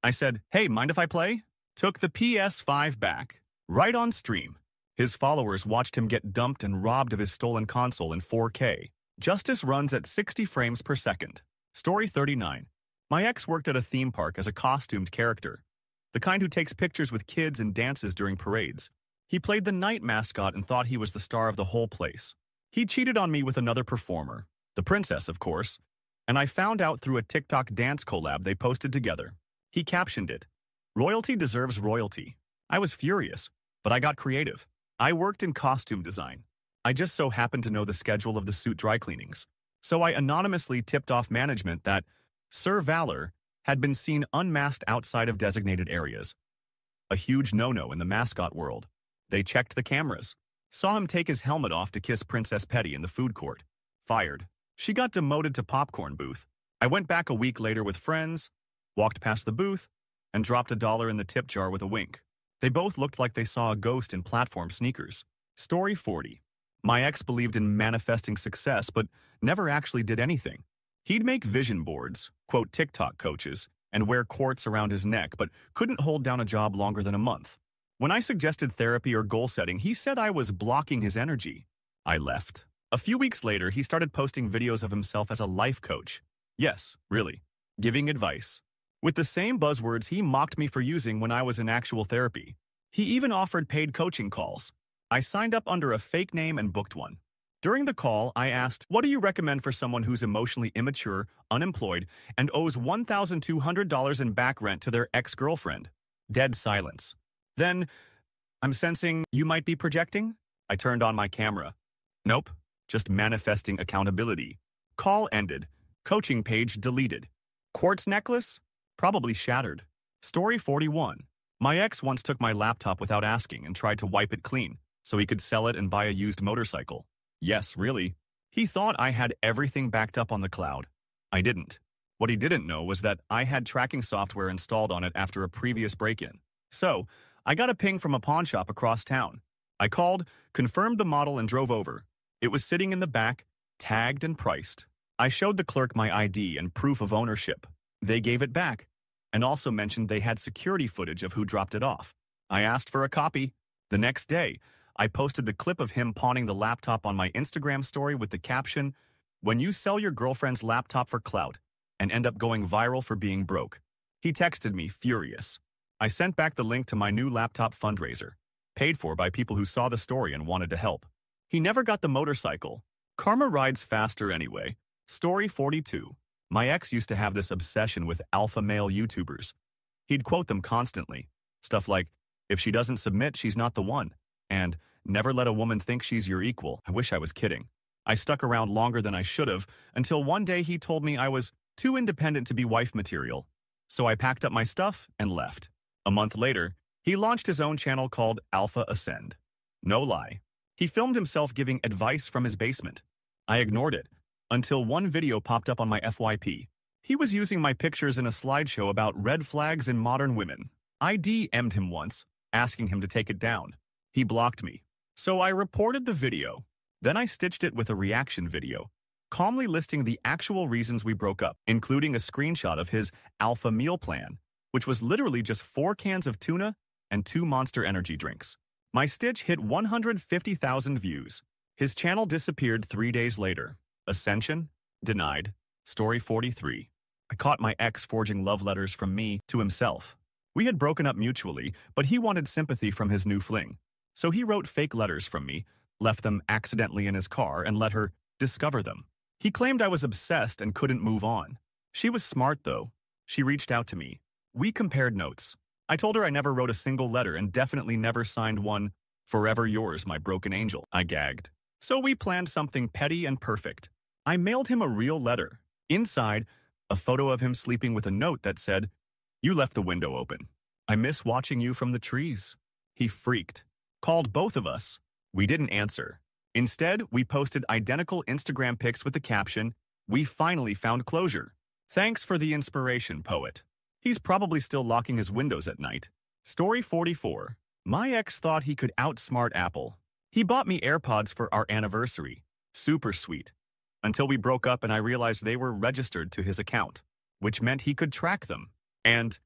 I said, "Hey, mind if I play?" Took the P S five back. Right on stream. His followers watched him get dumped and robbed of his stolen console in four K. Justice runs at sixty frames per second. Story thirty-nine. My ex worked at a theme park as a costumed character, the kind who takes pictures with kids and dances during parades. He played the night mascot and thought he was the star of the whole place. He cheated on me with another performer, the princess, of course, and I found out through a TikTok dance collab they posted together. He captioned it, "Royalty deserves royalty." I was furious, but I got creative. I worked in costume design. I just so happened to know the schedule of the suit dry cleanings, so I anonymously tipped off management that Sir Valor had been seen unmasked outside of designated areas. A huge no-no in the mascot world. They checked the cameras, saw him take his helmet off to kiss Princess Petty in the food court. Fired. She got demoted to popcorn booth. I went back a week later with friends, walked past the booth, and dropped a dollar in the tip jar with a wink. They both looked like they saw a ghost in platform sneakers. Story forty. My ex believed in manifesting success, but never actually did anything. He'd make vision boards, quote TikTok coaches, and wear quartz around his neck, but couldn't hold down a job longer than a month. When I suggested therapy or goal setting, he said I was blocking his energy. I left. A few weeks later, he started posting videos of himself as a life coach. Yes, really. Giving advice. With the same buzzwords he mocked me for using when I was in actual therapy. He even offered paid coaching calls. I signed up under a fake name and booked one. During the call, I asked, "What do you recommend for someone who's emotionally immature, unemployed, and owes one thousand two hundred dollars in back rent to their ex-girlfriend?" Dead silence. Then, "I'm sensing you might be projecting?" I turned on my camera. Nope, just manifesting accountability. Call ended. Coaching page deleted. Quartz necklace? Probably shattered. Story forty-one. My ex once took my laptop without asking and tried to wipe it clean so he could sell it and buy a used motorcycle. Yes, really. He thought I had everything backed up on the cloud. I didn't. What he didn't know was that I had tracking software installed on it after a previous break-in. So, I got a ping from a pawn shop across town. I called, confirmed the model, and drove over. It was sitting in the back, tagged and priced. I showed the clerk my I D and proof of ownership. They gave it back, and also mentioned they had security footage of who dropped it off. I asked for a copy. The next day, I posted the clip of him pawning the laptop on my Instagram story with the caption, "When you sell your girlfriend's laptop for clout and end up going viral for being broke." He texted me, furious. I sent back the link to my new laptop fundraiser, paid for by people who saw the story and wanted to help. He never got the motorcycle. Karma rides faster anyway. Story forty-two. My ex used to have this obsession with alpha male YouTubers. He'd quote them constantly. Stuff like, "If she doesn't submit, she's not the one," and "Never let a woman think she's your equal." I wish I was kidding. I stuck around longer than I should have, until one day he told me I was too independent to be wife material. So I packed up my stuff and left. A month later, he launched his own channel called Alpha Ascend. No lie. He filmed himself giving advice from his basement. I ignored it, until one video popped up on my F Y P. He was using my pictures in a slideshow about red flags in modern women. I D M'd him once, asking him to take it down. He blocked me. So I reported the video. Then I stitched it with a reaction video, calmly listing the actual reasons we broke up, including a screenshot of his alpha meal plan, which was literally just four cans of tuna and two Monster Energy drinks. My stitch hit one hundred fifty thousand views. His channel disappeared three days later. Ascension? Denied. Story forty-three. I caught my ex forging love letters from me to himself. We had broken up mutually, but he wanted sympathy from his new fling. So he wrote fake letters from me, left them accidentally in his car, and let her discover them. He claimed I was obsessed and couldn't move on. She was smart, though. She reached out to me. We compared notes. I told her I never wrote a single letter and definitely never signed one, "Forever yours, my broken angel." I gagged. So we planned something petty and perfect. I mailed him a real letter. Inside, a photo of him sleeping with a note that said, "You left the window open. I miss watching you from the trees." He freaked. Called both of us. We didn't answer. Instead, we posted identical Instagram pics with the caption, "We finally found closure. Thanks for the inspiration, poet." He's probably still locking his windows at night. Story forty-four. My ex thought he could outsmart Apple. He bought me AirPods for our anniversary. Super sweet. Until we broke up and I realized they were registered to his account, which meant he could track them. And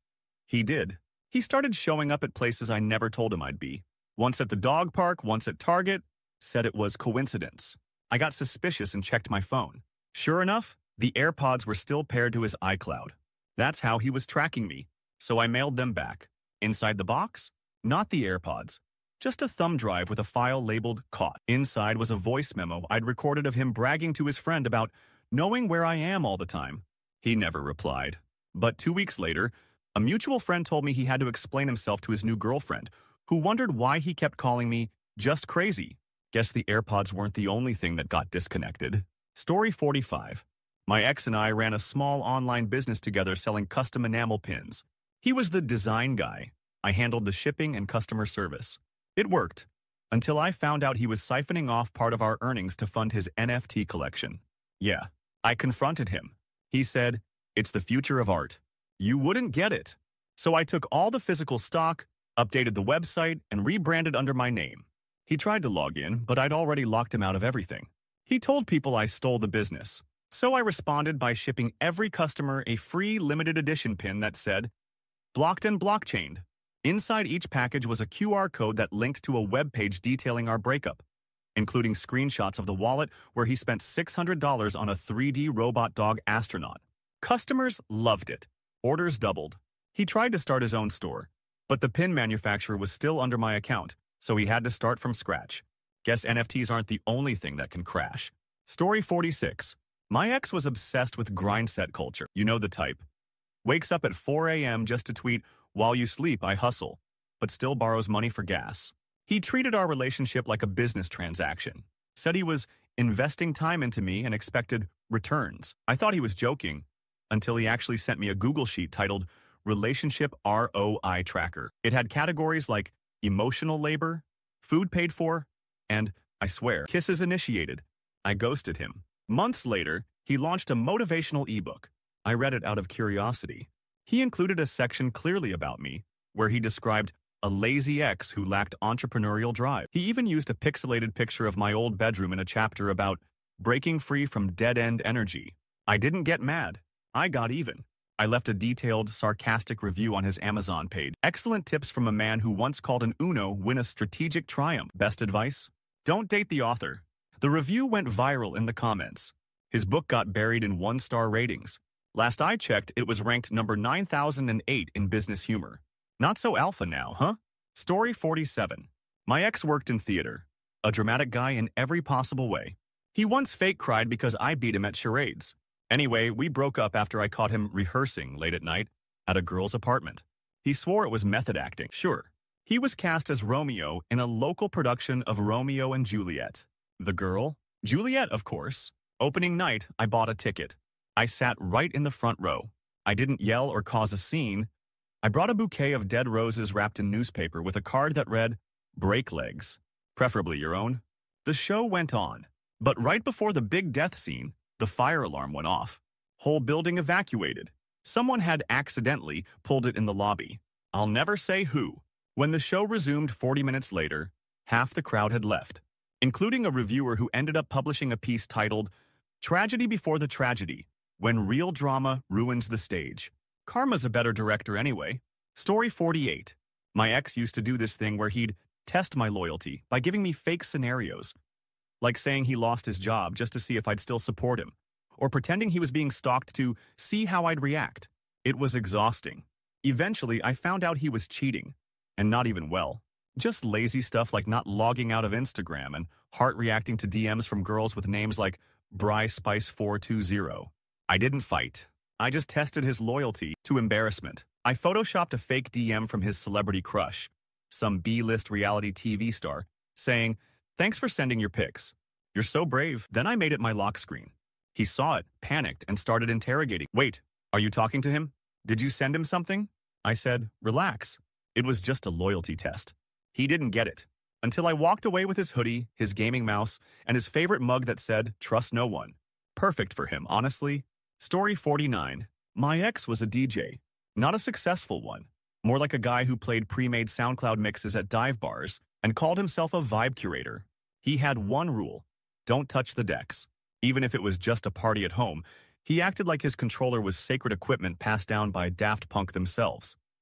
He did. He started showing up at places I never told him I'd be. Once at the dog park, once at Target. Said it was coincidence. I got suspicious and checked my phone. Sure enough, the AirPods were still paired to his iCloud. That's how he was tracking me, so I mailed them back. Inside the box? Not the AirPods. Just a thumb drive with a file labeled Caught. Inside was a voice memo I'd recorded of him bragging to his friend about knowing where I am all the time. He never replied. But two weeks later, a mutual friend told me he had to explain himself to his new girlfriend, who wondered why he kept calling me just crazy. Guess the AirPods weren't the only thing that got disconnected. Story forty-five. My ex and I ran a small online business together selling custom enamel pins. He was the design guy. I handled the shipping and customer service. It worked, until I found out he was siphoning off part of our earnings to fund his N F T collection. Yeah, I confronted him. He said, "It's the future of art. You wouldn't get it." So I took all the physical stock, updated the website, and rebranded under my name. He tried to log in, but I'd already locked him out of everything. He told people I stole the business. So I responded by shipping every customer a free limited edition pin that said, "Blocked and blockchained." Inside each package was a Q R code that linked to a web page detailing our breakup, including screenshots of the wallet where he spent six hundred dollars on a three D robot dog astronaut. Customers loved it. Orders doubled. He tried to start his own store, but the pin manufacturer was still under my account, so he had to start from scratch. Guess N F Ts aren't the only thing that can crash. Story forty-six. My ex was obsessed with grindset culture. You know the type. Wakes up at four A M just to tweet, "While you sleep, I hustle," but still borrows money for gas. He treated our relationship like a business transaction. Said he was investing time into me and expected returns. I thought he was joking, until he actually sent me a Google sheet titled Relationship R O I Tracker. It had categories like emotional labor, food paid for, and, I swear, kisses initiated. I ghosted him. Months later, he launched a motivational ebook. I read it out of curiosity. He included a section clearly about me, where he described a lazy ex who lacked entrepreneurial drive. He even used a pixelated picture of my old bedroom in a chapter about breaking free from dead-end energy. I didn't get mad. I got even. I left a detailed, sarcastic review on his Amazon page. Excellent tips from a man who once called an Uno win a strategic triumph. Best advice? Don't date the author. The review went viral in the comments. His book got buried in one-star ratings. Last I checked, it was ranked number nine thousand eight in Business Humor. Not so alpha now, huh? Story forty-seven. My ex worked in theater. A dramatic guy in every possible way. He once fake cried because I beat him at charades. Anyway, we broke up after I caught him rehearsing late at night at a girl's apartment. He swore it was method acting. Sure. He was cast as Romeo in a local production of Romeo and Juliet. The girl? Juliet, of course. Opening night, I bought a ticket. I sat right in the front row. I didn't yell or cause a scene. I brought a bouquet of dead roses wrapped in newspaper with a card that read, "Break legs, preferably your own." The show went on, but right before the big death scene, the fire alarm went off. Whole building evacuated. Someone had accidentally pulled it in the lobby. I'll never say who. When the show resumed forty minutes later, half the crowd had left, including a reviewer who ended up publishing a piece titled, "Tragedy Before the Tragedy, When Real Drama Ruins the Stage." Karma's a better director anyway. Story forty-eight. My ex used to do this thing where he'd test my loyalty by giving me fake scenarios, like saying he lost his job just to see if I'd still support him, or pretending he was being stalked to see how I'd react. It was exhausting. Eventually, I found out he was cheating, and not even well. Just lazy stuff like not logging out of Instagram and heart-reacting to D Ms from girls with names like Bry Spice four two zero. I didn't fight. I just tested his loyalty to embarrassment. I photoshopped a fake D M from his celebrity crush, some B-list reality T V star, saying, "Thanks for sending your pics. You're so brave." Then I made it my lock screen. He saw it, panicked, and started interrogating. "Wait, are you talking to him? Did you send him something?" I said, "Relax. It was just a loyalty test." He didn't get it, until I walked away with his hoodie, his gaming mouse, and his favorite mug that said, "Trust no one." Perfect for him, honestly. Story forty-nine. My ex was a D J. Not a successful one. More like a guy who played pre-made SoundCloud mixes at dive bars and called himself a vibe curator. He had one rule: don't touch the decks. Even if it was just a party at home, he acted like his controller was sacred equipment passed down by Daft Punk themselves.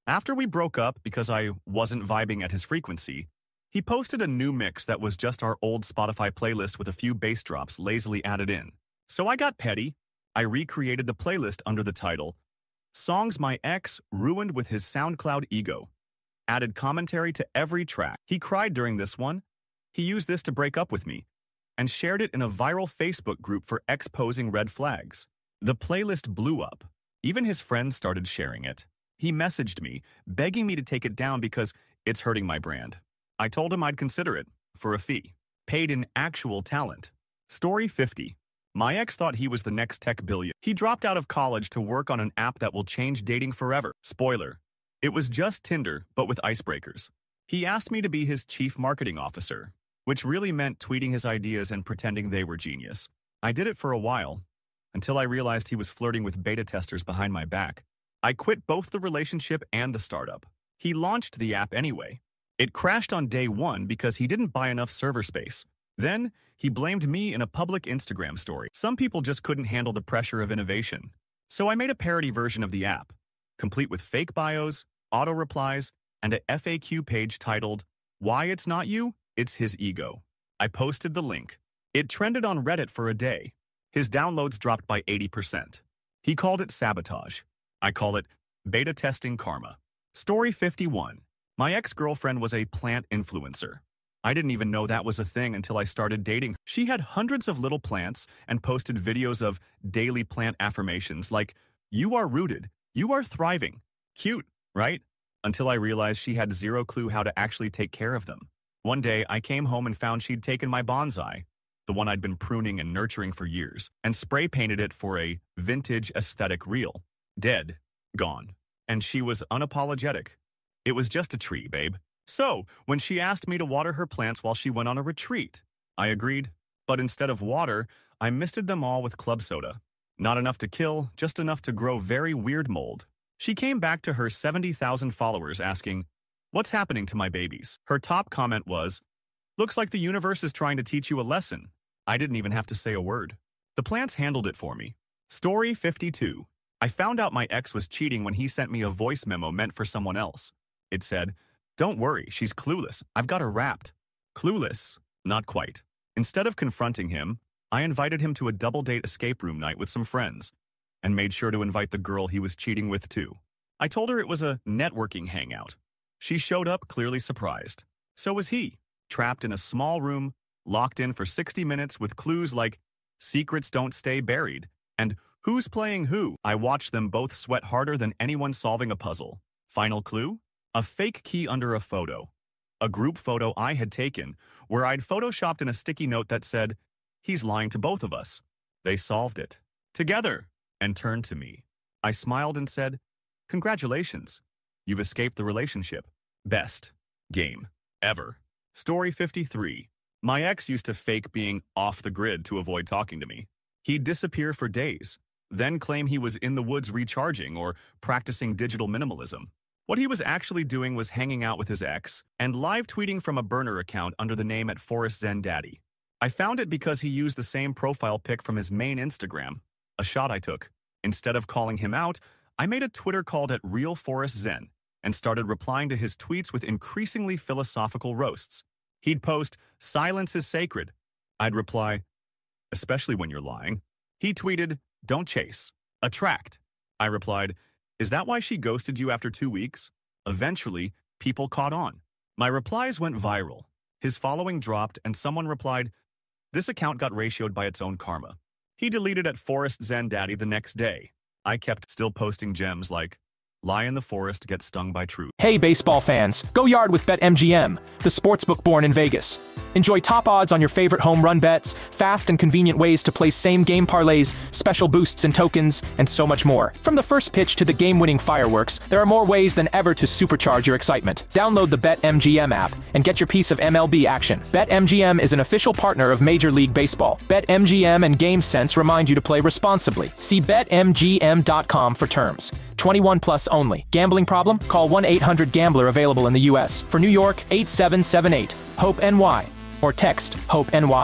After we broke up because I wasn't vibing at his frequency, he posted a new mix that was just our old Spotify playlist with a few bass drops lazily added in. So I got petty. I recreated the playlist under the title, Songs My Ex Ruined with His SoundCloud Ego. Added commentary to every track. He cried during this one. He used this to break up with me and shared it in a viral Facebook group for exposing red flags. The playlist blew up. Even his friends started sharing it. He messaged me, begging me to take it down because it's hurting my brand. I told him I'd consider it, for a fee. Paid in actual talent. Story fifty. My ex thought he was the next tech billion. He dropped out of college to work on an app that will change dating forever. Spoiler. It was just Tinder, but with icebreakers. He asked me to be his chief marketing officer, which really meant tweeting his ideas and pretending they were genius. I did it for a while, until I realized he was flirting with beta testers behind my back. I quit both the relationship and the startup. He launched the app anyway. It crashed on day one because he didn't buy enough server space. Then, he blamed me in a public Instagram story. Some people just couldn't handle the pressure of innovation. So I made a parody version of the app, complete with fake bios, auto-replies, and a F A Q page titled, Why It's Not You, It's His Ego. I posted the link. It trended on Reddit for a day. His downloads dropped by eighty percent. He called it sabotage. I call it beta testing karma. Story fifty-one. My ex-girlfriend was a plant influencer. I didn't even know that was a thing until I started dating. She had hundreds of little plants and posted videos of daily plant affirmations like, you are rooted, you are thriving. Cute, right? Until I realized she had zero clue how to actually take care of them. One day, I came home and found she'd taken my bonsai, the one I'd been pruning and nurturing for years, and spray painted it for a vintage aesthetic reel. Dead. Gone. And she was unapologetic. It was just a tree, babe. So, when she asked me to water her plants while she went on a retreat, I agreed. But instead of water, I misted them all with club soda. Not enough to kill, just enough to grow very weird mold. She came back to her seventy thousand followers asking, what's happening to my babies? Her top comment was, looks like the universe is trying to teach you a lesson. I didn't even have to say a word. The plants handled it for me. Story fifty-two. I found out my ex was cheating when he sent me a voice memo meant for someone else. It said, don't worry, she's clueless. I've got her wrapped. Clueless? Not quite. Instead of confronting him, I invited him to a double-date escape room night with some friends and made sure to invite the girl he was cheating with too. I told her it was a networking hangout. She showed up clearly surprised. So was he, trapped in a small room, locked in for sixty minutes with clues like, secrets don't stay buried, and who's playing who? I watched them both sweat harder than anyone solving a puzzle. Final clue? A fake key under a photo. A group photo I had taken, where I'd photoshopped in a sticky note that said, he's lying to both of us. They solved it. Together. And turned to me. I smiled and said, congratulations. You've escaped the relationship. Best game ever. Story fifty-three. My ex used to fake being off the grid to avoid talking to me. He'd disappear for days, then claim he was in the woods recharging or practicing digital minimalism. What he was actually doing was hanging out with his ex and live tweeting from a burner account under the name at Forest Zen Daddy. I found it because he used the same profile pic from his main Instagram, a shot I took. Instead of calling him out, I made a Twitter called at Real Forest Zen and started replying to his tweets with increasingly philosophical roasts. He'd post, silence is sacred. I'd reply, especially when you're lying. He tweeted, don't chase, attract. I replied, is that why she ghosted you after two weeks? Eventually, people caught on. My replies went viral. His following dropped and someone replied, this account got ratioed by its own karma. He deleted at Forest Zen Daddy the next day. I kept still posting gems like, lie in the forest, get stung by truth. Hey baseball fans, go yard with BetMGM, the sportsbook born in Vegas. Enjoy top odds on your favorite home run bets, fast and convenient ways to place same-game parlays, special boosts and tokens, and so much more. From the first pitch to the game-winning fireworks, there are more ways than ever to supercharge your excitement. Download the BetMGM app and get your piece of M L B action. BetMGM is an official partner of Major League Baseball. BetMGM and GameSense remind you to play responsibly. See Bet M G M dot com for terms. twenty-one plus only. Gambling problem? Call one eight hundred gambler available in the U S For New York, eight seven seven eight, HOPE-N Y. Or text HOPE-N Y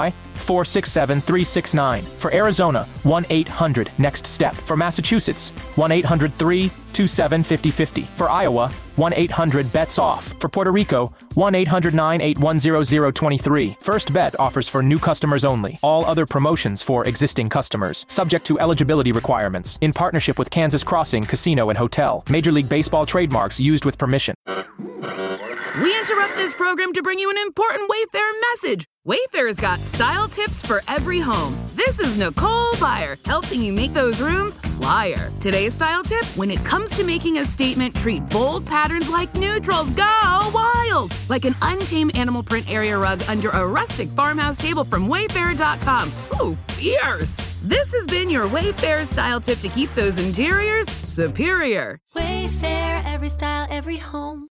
four six seven, three six nine. For Arizona, one eight hundred next step. For Massachusetts, one eight hundred, three two seven, five zero five zero. For Iowa, one eight hundred bets off. For Puerto Rico, one eight hundred, nine eight one, zero zero two three. First Bet offers for new customers only. All other promotions for existing customers. Subject to eligibility requirements. In partnership with Kansas Crossing Casino and Hotel. Major League Baseball trademarks used with permission. We interrupt this program to bring you an important Wayfair message. Wayfair's got style tips for every home. This is Nicole Byer, helping you make those rooms flyer. Today's style tip: when it comes to making a statement, treat bold patterns like neutrals. Go wild! Like an untamed animal print area rug under a rustic farmhouse table from Wayfair dot com. Ooh, fierce! This has been your Wayfair style tip to keep those interiors superior. Wayfair, every style, every home.